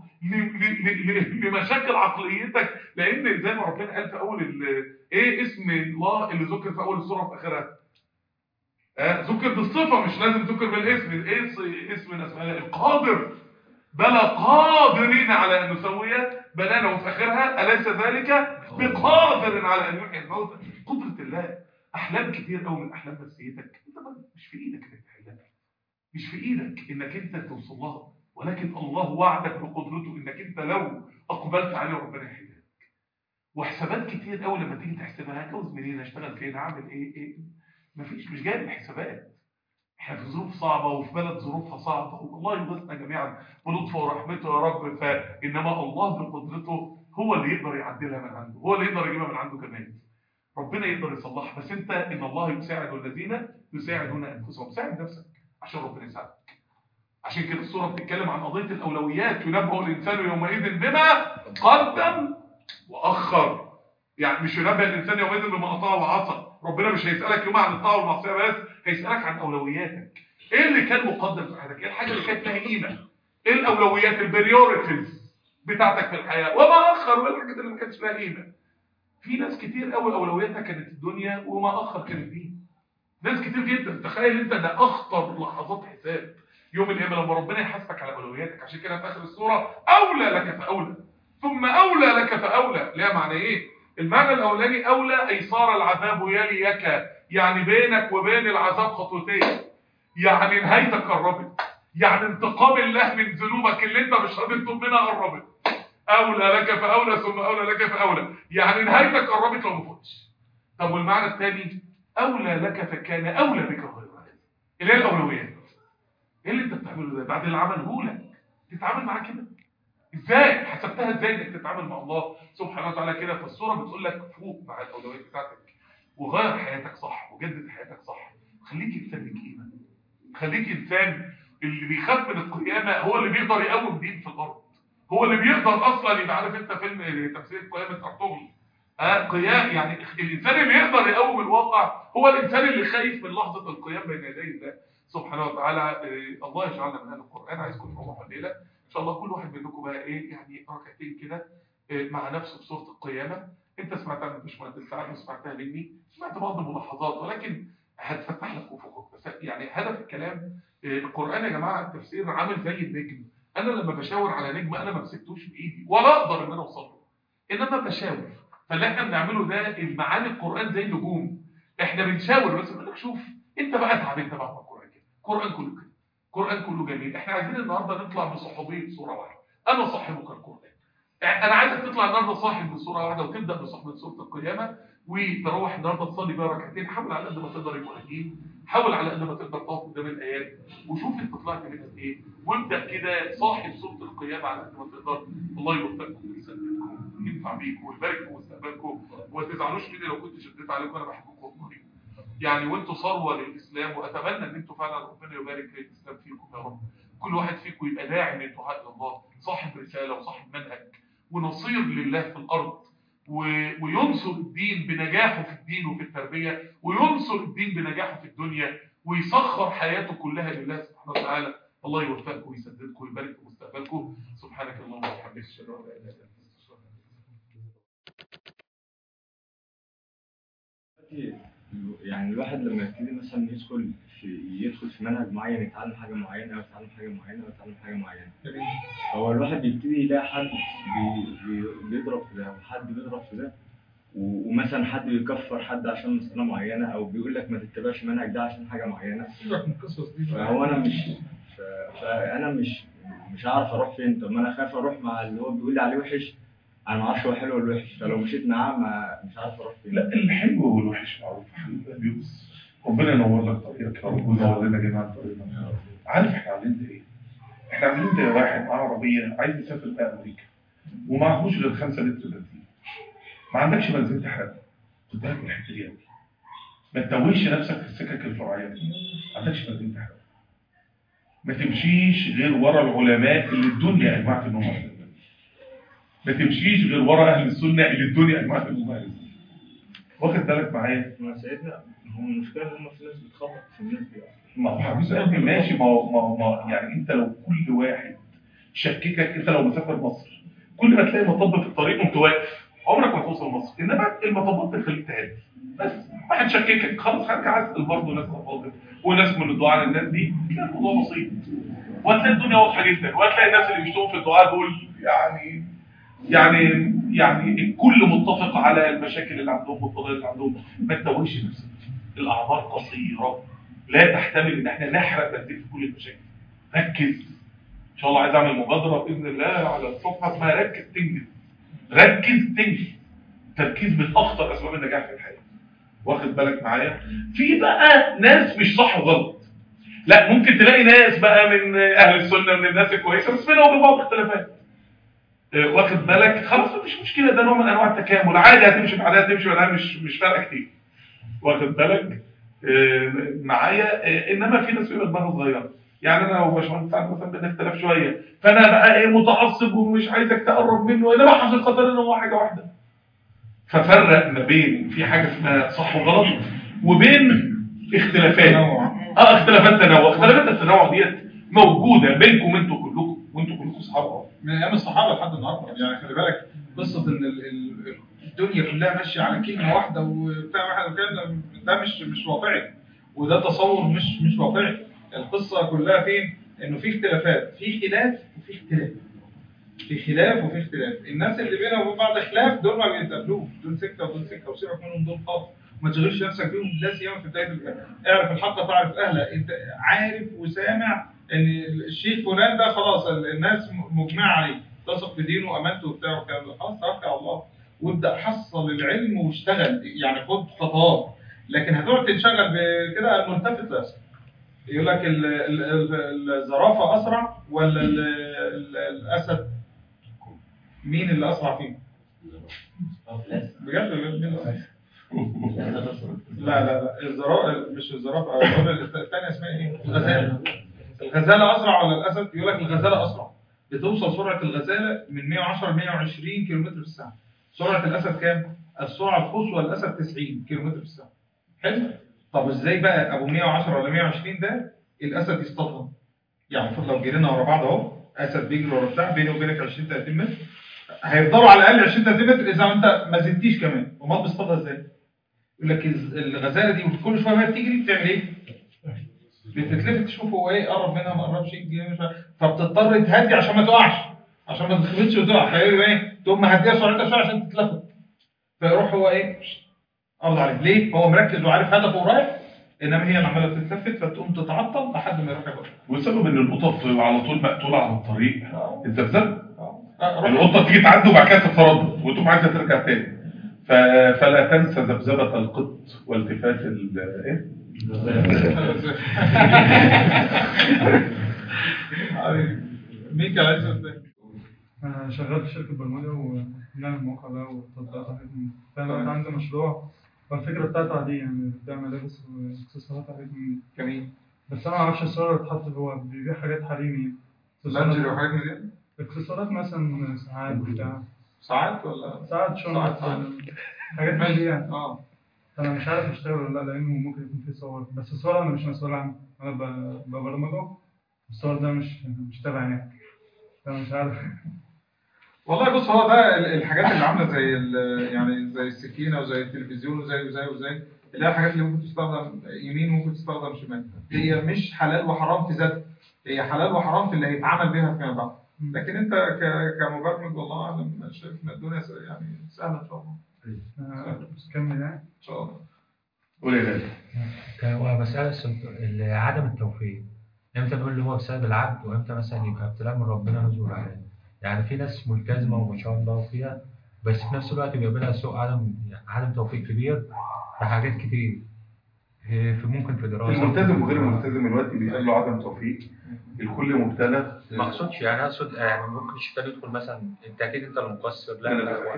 Speaker 2: لمشاكل عقليتك. لان زي ما ربنا قال في اول ايه اسم الله اللي ذكر في اول السوره في اخرها؟ ذكر بالصفه، مش لازم ذكر بالاسم. ايه اسم من اسماء الله؟ القادر. بلى قادرين على ان نسوي بنانا، وفي اخرها اليس ذلك بقادر على ان يحيي الموتى. قدره الله. احلام كتير قوي من احلام نفسيتك انت مش في ايدك انك تحلها، مش في ايدك انك انت توصل لها، ولكن الله وعدك بقدرته انك انت لو اقبلت عليه ربنا يحييها. وحسابات كتير قوي لما تيجي تحسبها: هتجوز منين، اشتغل فين، اعمل ايه مفيش، مش جايب الحسابات. احنا في ظروف صعبه وفي بلد ظروفها صعبه، والله يغيثنا جميعا بلطفه ورحمته يا رب. فانما الله بقدرته هو اللي يقدر يعدلها من عنده، هو اللي يقدر يجيبها من عنده كمان. ربنا يقدر يصلحها، بس انت ان الله يساعد الذين يساعدون انفسهم. ساعد نفسك عشان ربنا يساعدك. عشان كده السوره بتتكلم عن قضيه الاولويات: ينبأ الانسان يومئذ بما قدم واخر. يعني مش ينبأ الانسان يومئذ بما اطاع وعصى. ربنا مش هيسالك يوم عن الطاعه والمعصيه بس، هيسالك عن اولوياتك. ايه اللي كان مقدم في حياتك؟ ايه الحاجه اللي كانت لها قيمه؟ ايه الاولويات، البريوريتيز بتاعتك في الحياه؟ وما اخر، وايه الحاجات اللي ما كانتش لها قيمه؟ في ناس كتير قوي اولوياتها كانت الدنيا، وما اخر كانت دين. ناس كتير جدا. تخيل انت ده اخطر لحظات حساب يوم القيامه لما ربنا يحاسبك على اولوياتك. عشان كده في اخر السوره: اولى لك فاولى ثم اولى لك فاولى. ليه؟ معنى ايه؟ المعنى الاولاني اولى اي صار العذاب يليك، يعني بينك وبين العذاب خطوتين، يعني نهايتك قربت، يعني انتقام الله من ذنوبك اللي انت مش راضي تتوب منها قربت. اولى لك فاولى ثم اولى لك فاولى، يعني نهايتك قربت لو ما فوتش. طب والمعنى الثاني: اولى لك فكان اولى بك غير هذا. اللي هي الاولويات. ايه اللي انت بتعمله ده بعد اللي عمله لك؟ تتعامل معاه كده ازاي؟ حسبتها ازاي انك تتعامل مع الله سبحانه وتعالى كده؟ فالسوره بتقول لك فوق مع الاولويات بتاعتك، وغير حياتك صح، وجدد حياتك صح. خليك انسان ليك قيمه، خليك انسان اللي بيخاف من القيامه هو اللي بيقدر يقوم دين في الارض، هو اللي بيقدر اصلا. يبقى عارف انت فيلم تفسير قيامه ارطغرل؟ قيام يعني الانسان اللي يقدر يقوم الواقع هو الانسان اللي خايف من لحظه القيام بين يدي الله سبحانه وتعالى. الله يجعلنا من اهل القران. عايزكم تروحوا الليله ان شاء الله كل واحد منكم بقى ايه يعني ركعتين كده مع نفسه بسوره القيامه. انت سمعتها من باشمهندس سعد وسمعتها مني، سمعت بعض الملاحظات، ولكن هتفتح لك افقك. بس يعني هدف الكلام القران يا جماعه التفسير عامل زي النجم. انا لما بشاور على نجم انا ما مسكتوش بايدي ولا اقدر ان انا اوصل له، انما بشاور. فاللي احنا بنعمله ده المعاني القران زي النجوم، احنا بنشاور بس بنقول لك شوف انت بقى اتعب انت بقى مع القران كده. القران كله كده، القران كله جميل. احنا عايزين النهارده نطلع بصحوبيه صوره واحده، انا صاحبك القران. انا عايزك تطلع النهارده صاحب بصوره واحده وتبدا بصحبه سوره القيامه، وتروح النهارده تصلي بقى ركعتين. حاول على قد ما تقدر يبقوا قديم، حاول على قد ما تقدر تقف قدام الايات وشوف انت طلعت منها بايه، وابدا كده صاحب سوره القيامه على قد ما تقدر. الله يوفقكم ويسددكم وينفع بيكم ويبارك في مستقبلكم، وما تزعلوش مني لو كنت شديت عليكم، انا بحبكم والله يعني، وانتوا ثروه للاسلام، واتمنى ان انتوا فعلا ربنا يبارك للاسلام فيكم يا رب. كل واحد فيكم يبقى داعي من دعاء الله، صاحب رساله وصاحب منهج ونصير لله في الارض، وينصر الدين بنجاحه في الدين وفي التربيه، وينصر الدين بنجاحه في الدنيا، ويسخر حياته كلها لله سبحانه وتعالى. الله يوفقكم ويسددكم ويبارك في مستقبلكم. سبحانك اللهم وبحمدك اشهد ان لا اله الا انت
Speaker 3: يعني الواحد لما يبتدي مثلا يدخل في منهج معين، يتعلم حاجة معينة أو يتعلم حاجة معينة أو يتعلم حاجة معينة، هو الواحد بيبتدي يلاقي حد بيضرب في ده وحد بيضرب في ده، ومثلا حد بيكفر حد عشان مسألة معينة، أو بيقول لك ما تتبعش المنهج ده عشان حاجة معينة.
Speaker 1: سيبك من القصص دي.
Speaker 3: فهو أنا فأنا مش عارف أروح فين. طب ما أنا خايف أروح مع اللي هو بيقول لي عليه وحش، انا ما اعرفش هو حلو ولا وحش، فلو مشيت معاه مش عارف اروح فين.
Speaker 2: لا الحلو والوحش معروف حبيبي، بس ربنا ينور لك طريقك يا رب وينور لنا جميعا طريقنا. عارف احنا عاملين ايه؟ احنا عاملين زي واحد معاه عربيه عايز يسافر بقى امريكا ومعهوش غير 5 لتر بنزين، ما عندكش بنزين تحرق. خد بالك من الحته دي قوي، ما تتوهش نفسك في السكك الفرعيه دي. ما عندكش بنزين تحرق، ما تمشيش غير ورا العلماء اللي الدنيا اجمعت انهم علماء، ما تمشيش غير ورا اهل السنه اللي الدنيا اجمعت انهم اهل السنه. واخد بالك معايا؟
Speaker 3: ما سيدنا هو المشكله ان هم في ناس بتخبط في الناس دي اصلا.
Speaker 2: ما هو حبيب قلبي ماشي، ما يعني انت لو كل واحد شككك، انت لو مسافر مصر كل ما تلاقي مطب في الطريق قمت واقف، عمرك ما توصل مصر. انما المطبات بتخليك تهدي، بس واحد شككك خلاص هرجع اسال برضه ناس افاضل وناس من الدعاء للناس دي، تلاقي الموضوع بسيط وهتلاقي الدنيا واضحه جدا، وهتلاقي الناس اللي بيشتغلوا في الدعاء دول يعني الكل متفق على المشاكل اللي عندهم والقضايا اللي عندهم. ما تتوهش نفسك، الاعمار قصيره لا تحتمل ان احنا نحرق بنزين في كل المشاكل. ركز ان شاء الله. عايز اعمل مبادره باذن الله على الصفحه اسمها ركز تنجز. ركز تنجز، تركيز من اخطر اسباب النجاح في الحياه. واخد بالك معايا؟ في بقى ناس مش صح وغلط، لا ممكن تلاقي ناس بقى من اهل السنه من الناس الكويسه بس بينهم وبين بعض اختلافات. واخد بالك؟ خلاص مفيش مشكله، ده نوع من انواع التكامل، عادي هتمشي بعدها تمشي بعدها، مش فارقه كتير. واخد بالك معايا؟ انما في ناس بيبقى دماغها صغيره، يعني انا وباشمهندس سعد مثلا بنختلف شويه، فانا بقى متعصب ومش عايزك تقرب منه، انما حقيقه ان هو حاجه واحده. ففرق ما بين في حاجه اسمها صح وغلط وبين اختلافات اختلافات تنوع. اختلافات التنوع ديت موجوده بينكم انتوا كلكم، وانتوا كلكم اصحاب
Speaker 1: من ايام الصحابه لحد النهارده. يعني خلي بالك قصه ان الدنيا كلها ماشيه على كلمه واحده وبتاع واحد وكده، ده مش واقعي، وده تصور مش واقعي. القصه كلها فين؟ انه في اختلافات، في خلاف وفي اختلاف، في خلاف وفي اختلاف. الناس اللي بينهم وبين بعض خلاف دول ما بيتقابلوش، دول سكه ودول سكه، وسيبك منهم دول خالص، ما تشغلش نفسك بيهم. لا سيما في بدايه اعرف الحق تعرف اهله. انت عارف وسامع ان الشيخ فلان ده خلاص الناس مجمعه عليه، تثق في دينه وامانته وبتاع والكلام ده، خلاص توكل على الله وابدا حصل العلم واشتغل، يعني خد خطوات. لكن هتقعد تنشغل بكده الملتفت لا. يقول لك الزرافه اسرع ولا الاسد؟ مين اللي اسرع فيهم؟ بجد مين الاسد؟ لا الزرافه مش الزرافه، الثانيه اسمها ايه؟ الغزاله. الغزاله اسرع ولا الاسد؟ يقول لك الغزاله اسرع، بتوصل سرعه الغزاله من 110 ل 120 كم في الساعه. سرعه الاسد كام؟ السرعه القصوى للاسد 90 كم في الساعه. حلو؟ طب ازاي بقى ابو 110 ولا 120 ده الاسد يصطادهم؟ يعني المفروض لو جرينا ورا بعض اهو، اسد بيجري ورا بتاع بيني وبينك 20 30 متر،
Speaker 4: هيفضلوا على الاقل 20 30 متر اذا انت ما زدتيش كمان. امال بيصطادها ازاي؟ يقول لك الغزاله دي كل شويه ما بتجري بتعمل ايه؟ بتتلفت تشوف هو ايه، قرب منها ما قربش، فبتضطر تهدي عشان ما تقعش، عشان ما تخبطش وتقع. فيقول ايه؟ تقوم مهديها سرعتها شويه عشان تتلفت، فيروح هو ايه؟ قبض عليه. ليه؟ هو مركز وعارف هدفه ورايح، انما هي اللي عماله تتلفت فتقوم تتعطل لحد ما يروح يبقى.
Speaker 2: والسبب ان القطط على طول مقتوله على الطريق الذبذب. القطه تيجي تعدي وبعد كده تتردد وتقوم عايزه ترجع تاني. فلا تنسى ذبذبه القط والتفات ايه؟
Speaker 4: مين كان عايز يقول؟
Speaker 5: أنا شغال في شركة برمجة وبنعمل مواقع بقى وتطبيقات وحاجات من دي. فأنا عندي مشروع والفكرة بتاعته عادية، يعني بتعمل ملابس وإكسسوارات وحاجات من دي.
Speaker 4: جميل.
Speaker 5: بس أنا معرفش الصور اللي اتحط، هو بيبيع حاجات حريمي.
Speaker 4: لانجري وحاجات من دي؟
Speaker 5: إكسسوارات مثلا ساعات بتاع.
Speaker 4: ساعات ولا؟
Speaker 5: ساعات شنط حاجات من دي يعني. أنا مش عارف أشتغل ولا لأ، لأنه ممكن يكون فيه صور، بس الصور أنا مش مسؤول عنها، أنا ببرمجه. الصور ده مش تبعي يعني، أنا مش عارف.
Speaker 4: والله بص، هو ده الحاجات اللي عامله زي يعني زي السكينه وزي التلفزيون وزي اللي هي الحاجات اللي ممكن تستخدم يمين وممكن تستخدم شمال. هي مش حلال وحرام في ذاتها، هي حلال وحرام في اللي هيتعامل بيها فيما بعد. لكن انت كمبرمج والله اعلم شايف ان الدنيا يعني سهله ان شاء الله.
Speaker 5: كمل يعني
Speaker 4: ان شاء الله.
Speaker 2: قول يا غالي.
Speaker 6: مسألة عدم التوفيق، امتى نقول اللي هو بسبب العبد، وامتى مثلا يبقى ابتلاء من ربنا نزول عليه؟ يعني في ناس ملتزمة وما شاء الله فيها، بس في نفس الوقت بيبقى لها سوء عدم توفيق كبير في حاجات كتير، ممكن في دراسة.
Speaker 2: الملتزم وغير الملتزم دلوقتي بيقال له عدم توفيق، الكل مبتلى.
Speaker 6: ما اقصدش يعني، اقصد يعني ممكن الشيطان يدخل مثلا، انت اكيد انت المقصر. لا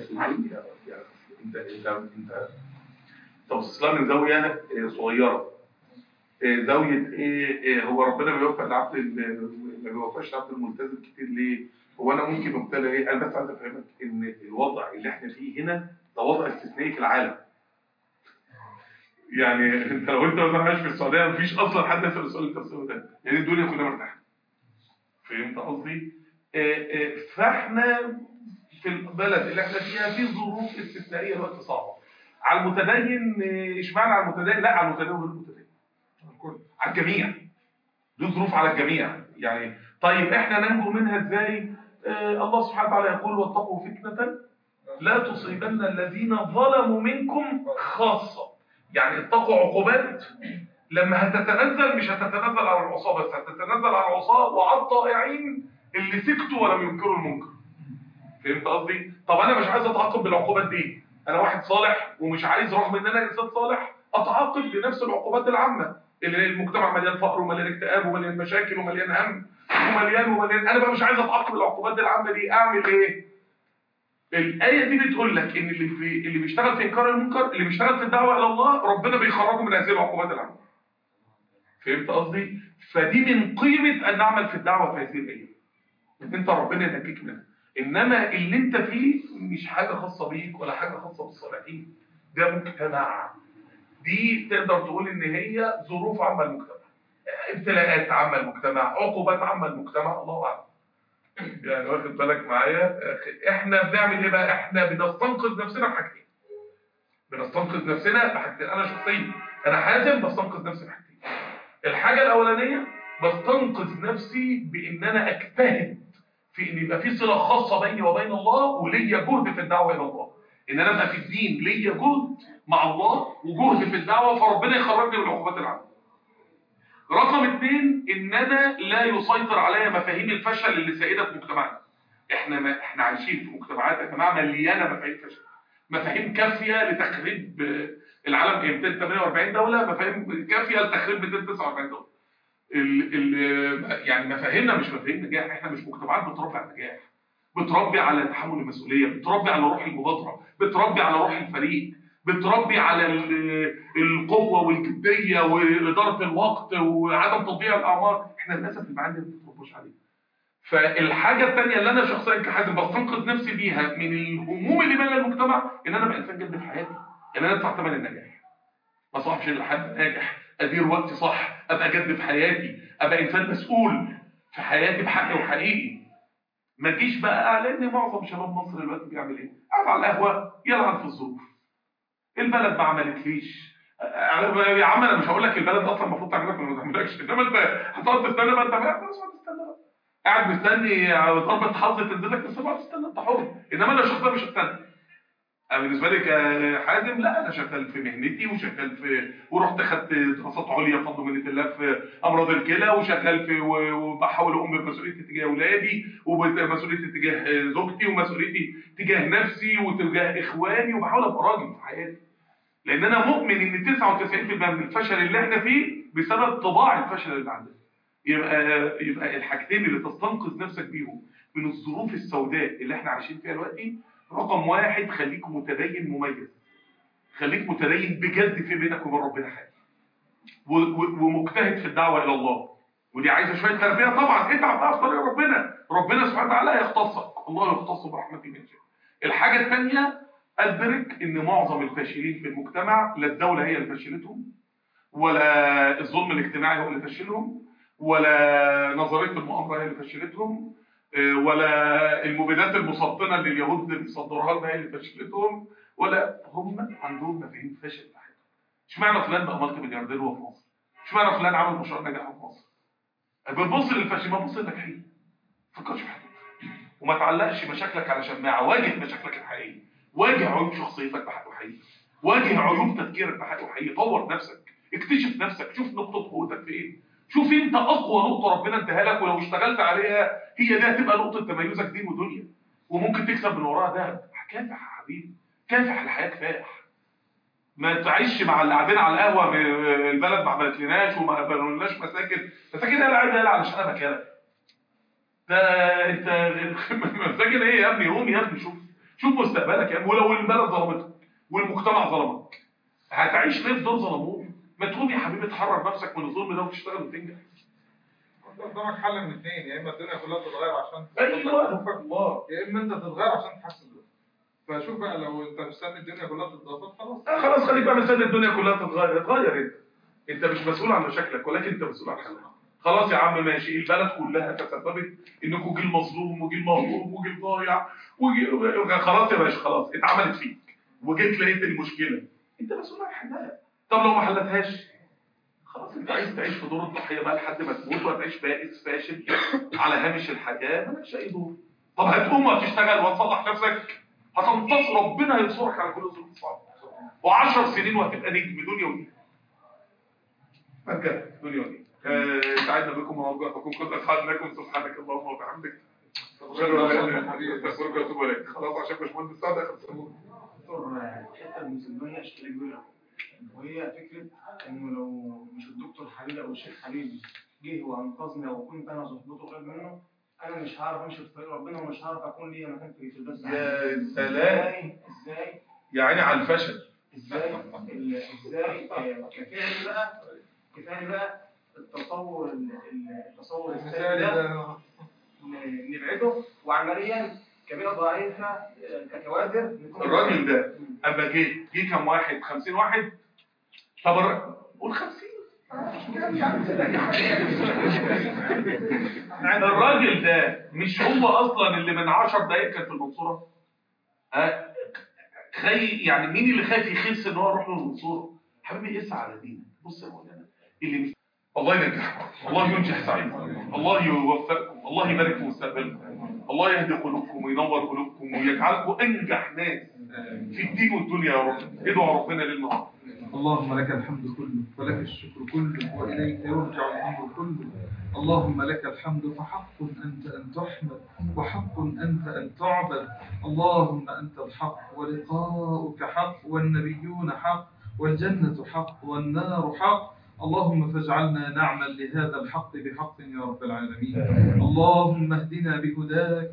Speaker 2: انت بص لها من زاويه صغيره. زاويه ايه؟ هو ربنا بيوفق العبد ما بيوفقش العبد الملتزم كتير ليه؟ هو انا ممكن ابتلى ايه؟ انا بس عايز افهمك ان الوضع اللي احنا فيه هنا ده وضع استثنائي في العالم. يعني انت لو انت مثلا عايش في السعوديه مفيش اصلا حد يسال السؤال اللي انت بتساله ده، يعني الدنيا كلها مرتاحه. فهمت قصدي؟ فاحنا في البلد اللي احنا فيها في ظروف استثنائيه دلوقتي صعبه. على المتدين اشمعنى على المتدين؟ لا، على المتدين وغير المتدين. على الجميع. دي ظروف على الجميع. يعني طيب احنا ننجو منها ازاي؟ الله سبحانه وتعالى يقول: واتقوا فتنة لا تصيبن الذين ظلموا منكم خاصة. يعني اتقوا عقوبات لما هتتنزل، مش هتتنزل على العصاة بس، هتتنزل على العصاة وعلى الطائعين اللي سكتوا ولم ينكروا المنكر. فهمت قصدي؟ طب انا مش عايز اتعاقب بالعقوبات دي، انا واحد صالح ومش عايز رغم ان انا انسان صالح اتعاقب بنفس العقوبات العامه اللي المجتمع مليان فقر ومليان اكتئاب ومليان مشاكل ومليان هم ومليان. انا بقى مش عايز اتعاقب العقوبات العامه دي، اعمل ايه؟ الايه دي بتقول لك ان اللي بيشتغل في انكار المنكر، اللي بيشتغل في الدعوه الى الله، ربنا بيخرجه من هذه العقوبات العامه. فهمت قصدي؟ فدي من قيمه ان نعمل في الدعوه في هذه الايام، انت ربنا ينجيك منها. انما اللي انت فيه مش حاجه خاصه بيك ولا حاجه خاصه بالصالحين، ده مجتمع. دي تقدر تقول ان هي ظروف عامه المجتمع، ابتلاءات عامه المجتمع، عقوبات عامه المجتمع، الله اعلم. يعني واخد بالك معايا؟ احنا بنعمل ايه بقى؟ احنا بنستنقذ نفسنا بحاجتين. بنستنقذ نفسنا بحاجتين. انا شخصيا انا حازم بستنقذ نفسي بحاجتين. الحاجه الاولانيه بستنقذ نفسي بان انا اجتهد في ان يبقى في صله خاصه بيني وبين الله، وليا جهد في الدعوه الى الله. ان انا ابقى في الدين ليا جهد مع الله وجهد في الدعوه، فربنا يخرجني من العقوبات العامه. رقم 2، ان انا لا يسيطر عليا مفاهيم الفشل اللي سائده في مجتمعنا. احنا عايشين في مجتمعات يا جماعه مليانه مفاهيم فشل، مفاهيم كافيه لتخريب العالم. 248 دوله، مفاهيم كافيه لتخريب 249 دوله. يعني مفاهيمنا مش مفاهيم نجاح. احنا مش مجتمعات بتربي على النجاح، بتربي على تحمل المسؤوليه، بتربي على روح المبادره، بتربي على روح الفريق، بتربي على القوه والجديه واداره الوقت وعدم تضييع الاعمار. احنا للاسف المعاني ما بنتربوش عليها. فالحاجه الثانيه اللي انا شخصيا كحازم بستنقذ نفسي بيها من الهموم اللي ماليه المجتمع، ان انا ابقى انسان جد في حياتي، ان انا ادفع ثمن النجاح. ما صاحبش لحد ناجح، ادير وقتي صح، ابقى جد في حياتي، ابقى انسان مسؤول في حياتي بحق وحقيقي. ما تجيش بقى، لان معظم شباب مصر دلوقتي بيعمل ايه؟ قاعد على القهوه يلعن في الظروف. البلد ما عملتليش. يا عم انا مش هقول لك البلد اصلا المفروض تعملك ولا ما تعملكش، انما انت هتقعد تستنى بقى، انت خلاص هتستنى بقى. قاعد مستني ضربه حظ تنزل لك، بس بقى تستنى، انت حر. انما انا شخصيا مش هستنى. انا بالنسبه لي كحازم، لا انا شغال في مهنتي وشغال في، ورحت خدت دراسات عليا بفضل منة الله في امراض الكلى، وشغال في وبحاول اقوم بمسؤوليتي تجاه اولادي ومسؤوليتي تجاه زوجتي ومسؤوليتي تجاه نفسي وتجاه اخواني، وبحاول ابقى راجل في حياتي. لان انا مؤمن ان 99% من الفشل اللي احنا فيه بسبب طباع الفشل اللي عندنا. يبقى الحاجتين اللي تستنقذ نفسك بيهم من الظروف السوداء اللي احنا عايشين فيها دلوقتي، رقم واحد خليك متدين مميز. خليك متدين بجد في بينك وبين ربنا حاجه. ومجتهد في الدعوه الى الله. ودي عايزه شويه تربيه طبعا، اتعب بقى في طريق ربنا. ربنا سبحانه وتعالى يختصك، الله يختص برحمته من شاء. الحاجه الثانيه، ادرك ان معظم الفاشلين في المجتمع لا الدوله هي اللي فشلتهم، ولا الظلم الاجتماعي هو اللي فشلهم، ولا نظريه المؤامره هي اللي فشلتهم، ولا المبيدات المسرطنه اللي اليهود بيصدروها لنا هي اللي فشلتهم، ولا هم عندهم مفاهيم فشل في حياتهم. اشمعنى فلان بقى مالتي ملياردير وهو في مصر؟ اشمعنى فلان عمل مشروع نجاح في مصر؟ بتبص للفاشل، ما تبص للناجحين. ما تفكرش في حاجه، وما تعلقش مشاكلك على شماعه. واجه مشاكلك الحقيقيه، واجه عيوب شخصيتك بحق وحقيقي، واجه عيوب تفكيرك بحق وحقيقي، طور نفسك، اكتشف نفسك، شوف نقطه قوتك في ايه، شوف انت اقوى نقطه ربنا اداها لك، ولو اشتغلت عليها هي دي هتبقى نقطه تميزك دين ودنيا، وممكن تكسب من وراها دهب. كافح يا حبيبي، كافح، الحياه كفاح. ما تعيش مع اللي قاعدين على القهوه، البلد ما عملتلناش وما بنولناش مساكن انا قاعد هنا علشان انا مكانك. ده انت مساكن ايه يا ابني؟ قوم يا ابني، شوف مستقبلك يا ابني. ولو البلد ظلمتك والمجتمع ظلمك، هتعيش ليه في دور ظلموك؟ ما تقوم يا حبيبي تحرر نفسك من الظلم ده وتشتغل وتنجح.
Speaker 1: قدامك حل من اثنين، يا اما الدنيا كلها تتغير عشان
Speaker 2: ايوه الله،
Speaker 1: يا اما انت تتغير عشان تحسن ده. فشوف بقى، لو انت مستني الدنيا كلها تتظبط خلاص
Speaker 2: خلاص خليك بقى مستني الدنيا كلها تتغير. اتغير انت مش مسؤول عن مشاكلك، ولكن انت مسؤول عن حلها. خلاص يا عم ماشي، البلد كلها تسببت انكم جيل مظلوم وجيل مهضوم وجيل ضايع خلاص يا باشا، خلاص اتعملت فيك وجيت لقيت المشكله، انت مسؤول عن حلها. طب لو ما حلتهاش خلاص، انت عايز تعيش في دور الضحيه بقى لحد ما تموت وتعيش بائس فاشل على هامش الحياه، مالكش اي دور. طب هتقوم وهتشتغل وهتصلح نفسك، هتنتصر، ربنا هينصرك على كل الظروف الصعبه، و10 سنين وهتبقى نجم دنيا ودين. بجد دنيا ودين. سعدنا بكم ورجاءكم، كنت اسعدناكم. سبحانك اللهم وبحمدك، استغفرك واتوب اليك. خلاص عشان باشمهندس سعد اخر سنه.
Speaker 3: الحته المسلمانيه اشكال كبيره، وهي فكره انه لو مش الدكتور حبيب او الشيخ حبيب جه وانقذني وكنت انا صحبته قريب منه، انا مش هعرف امشي في طريق ربنا ومش هعرف اكون ليا مكان في البث.
Speaker 2: يا سلام،
Speaker 3: ازاي
Speaker 2: يا عيني على الفشل.
Speaker 3: ازاي كفايه بقى التصور السيء ده نبعده، وعمليا كبيره ضعيفه ككوادر.
Speaker 2: الراجل ده اما جه كم واحد؟ 50 واحد. طب قول 50. الراجل ده مش هو اصلا اللي من 10 دقايق كان في المنصوره؟ يعني مين اللي خايف يخس ان هو يروح له المنصوره؟ حبيبي اسعى على دينك. بص يا مولانا، اللي الله ينجحكم، الله ينجح سعيكم، الله يوفقكم، الله يبارك في مستقبلكم، الله يهدي قلوبكم وينور قلوبكم ويجعلكم انجح ناس في الدين والدنيا يا رب. ادعوا ربنا ليل نهار.
Speaker 4: اللهم لك الحمد كله ولك الشكر كله وإليك يرجع الأمر كله. اللهم لك الحمد فحق أنت أن تحمد وحق أنت أن تعبد. اللهم أنت الحق ولقاؤك حق والنبيون حق والجنة حق والنار حق. اللهم فاجعلنا نعمل لهذا الحق بحق يا رب العالمين. اللهم اهدنا بهداك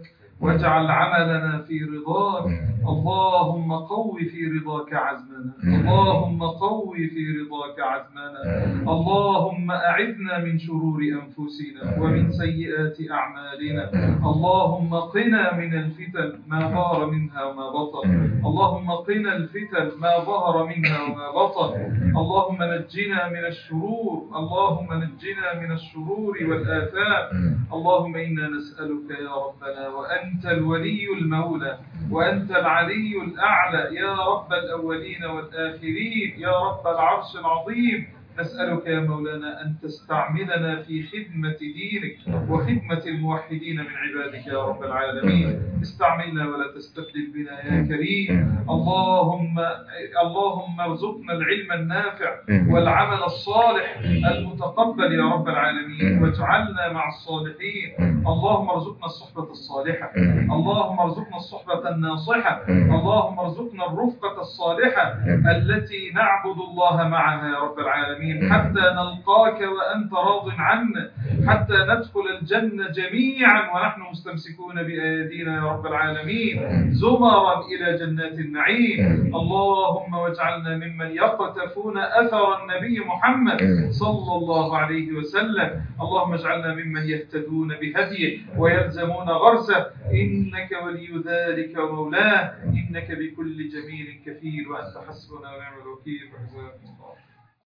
Speaker 1: واجعل عملنا في رضاك. اللهم قو في رضاك عزمنا، اللهم قو في رضاك عزمنا. اللهم أعذنا من شرور أنفسنا ومن سيئات أعمالنا. اللهم قنا من الفتن ما ظهر منها وما بطن. اللهم قنا الفتن ما ظهر منها وما بطن. اللهم نجنا من الشرور، اللهم نجنا من الشرور والآثام. اللهم إنا نسألك يا ربنا وأنت الولي المولى وأنت العلي الأعلى يا رب الأولين والآخرين يا رب العرش العظيم، نسألك يا مولانا أن تستعملنا في خدمة دينك وخدمة الموحدين من عبادك يا رب العالمين. استعملنا ولا تستبدل بنا يا كريم. اللهم ارزقنا العلم النافع والعمل الصالح المتقبل يا رب العالمين، واجعلنا مع الصالحين. اللهم ارزقنا الصحبة الصالحة، اللهم ارزقنا الصحبة الناصحة، اللهم ارزقنا الرفقة الصالحة التي نعبد الله معها يا رب العالمين، حتى نلقاك وأنت راض عنا، حتى ندخل الجنة جميعا ونحن مستمسكون بأيدينا يا رب العالمين زمرا إلى جنات النعيم. اللهم واجعلنا ممن يقتفون أثر النبي محمد صلى الله عليه وسلم. اللهم اجعلنا ممن يهتدون بهديه ويلزمون غرسه، إنك ولي ذلك ومولاه، إنك بكل جميل كفيل، وأنت حسبنا ونعم الوكيل.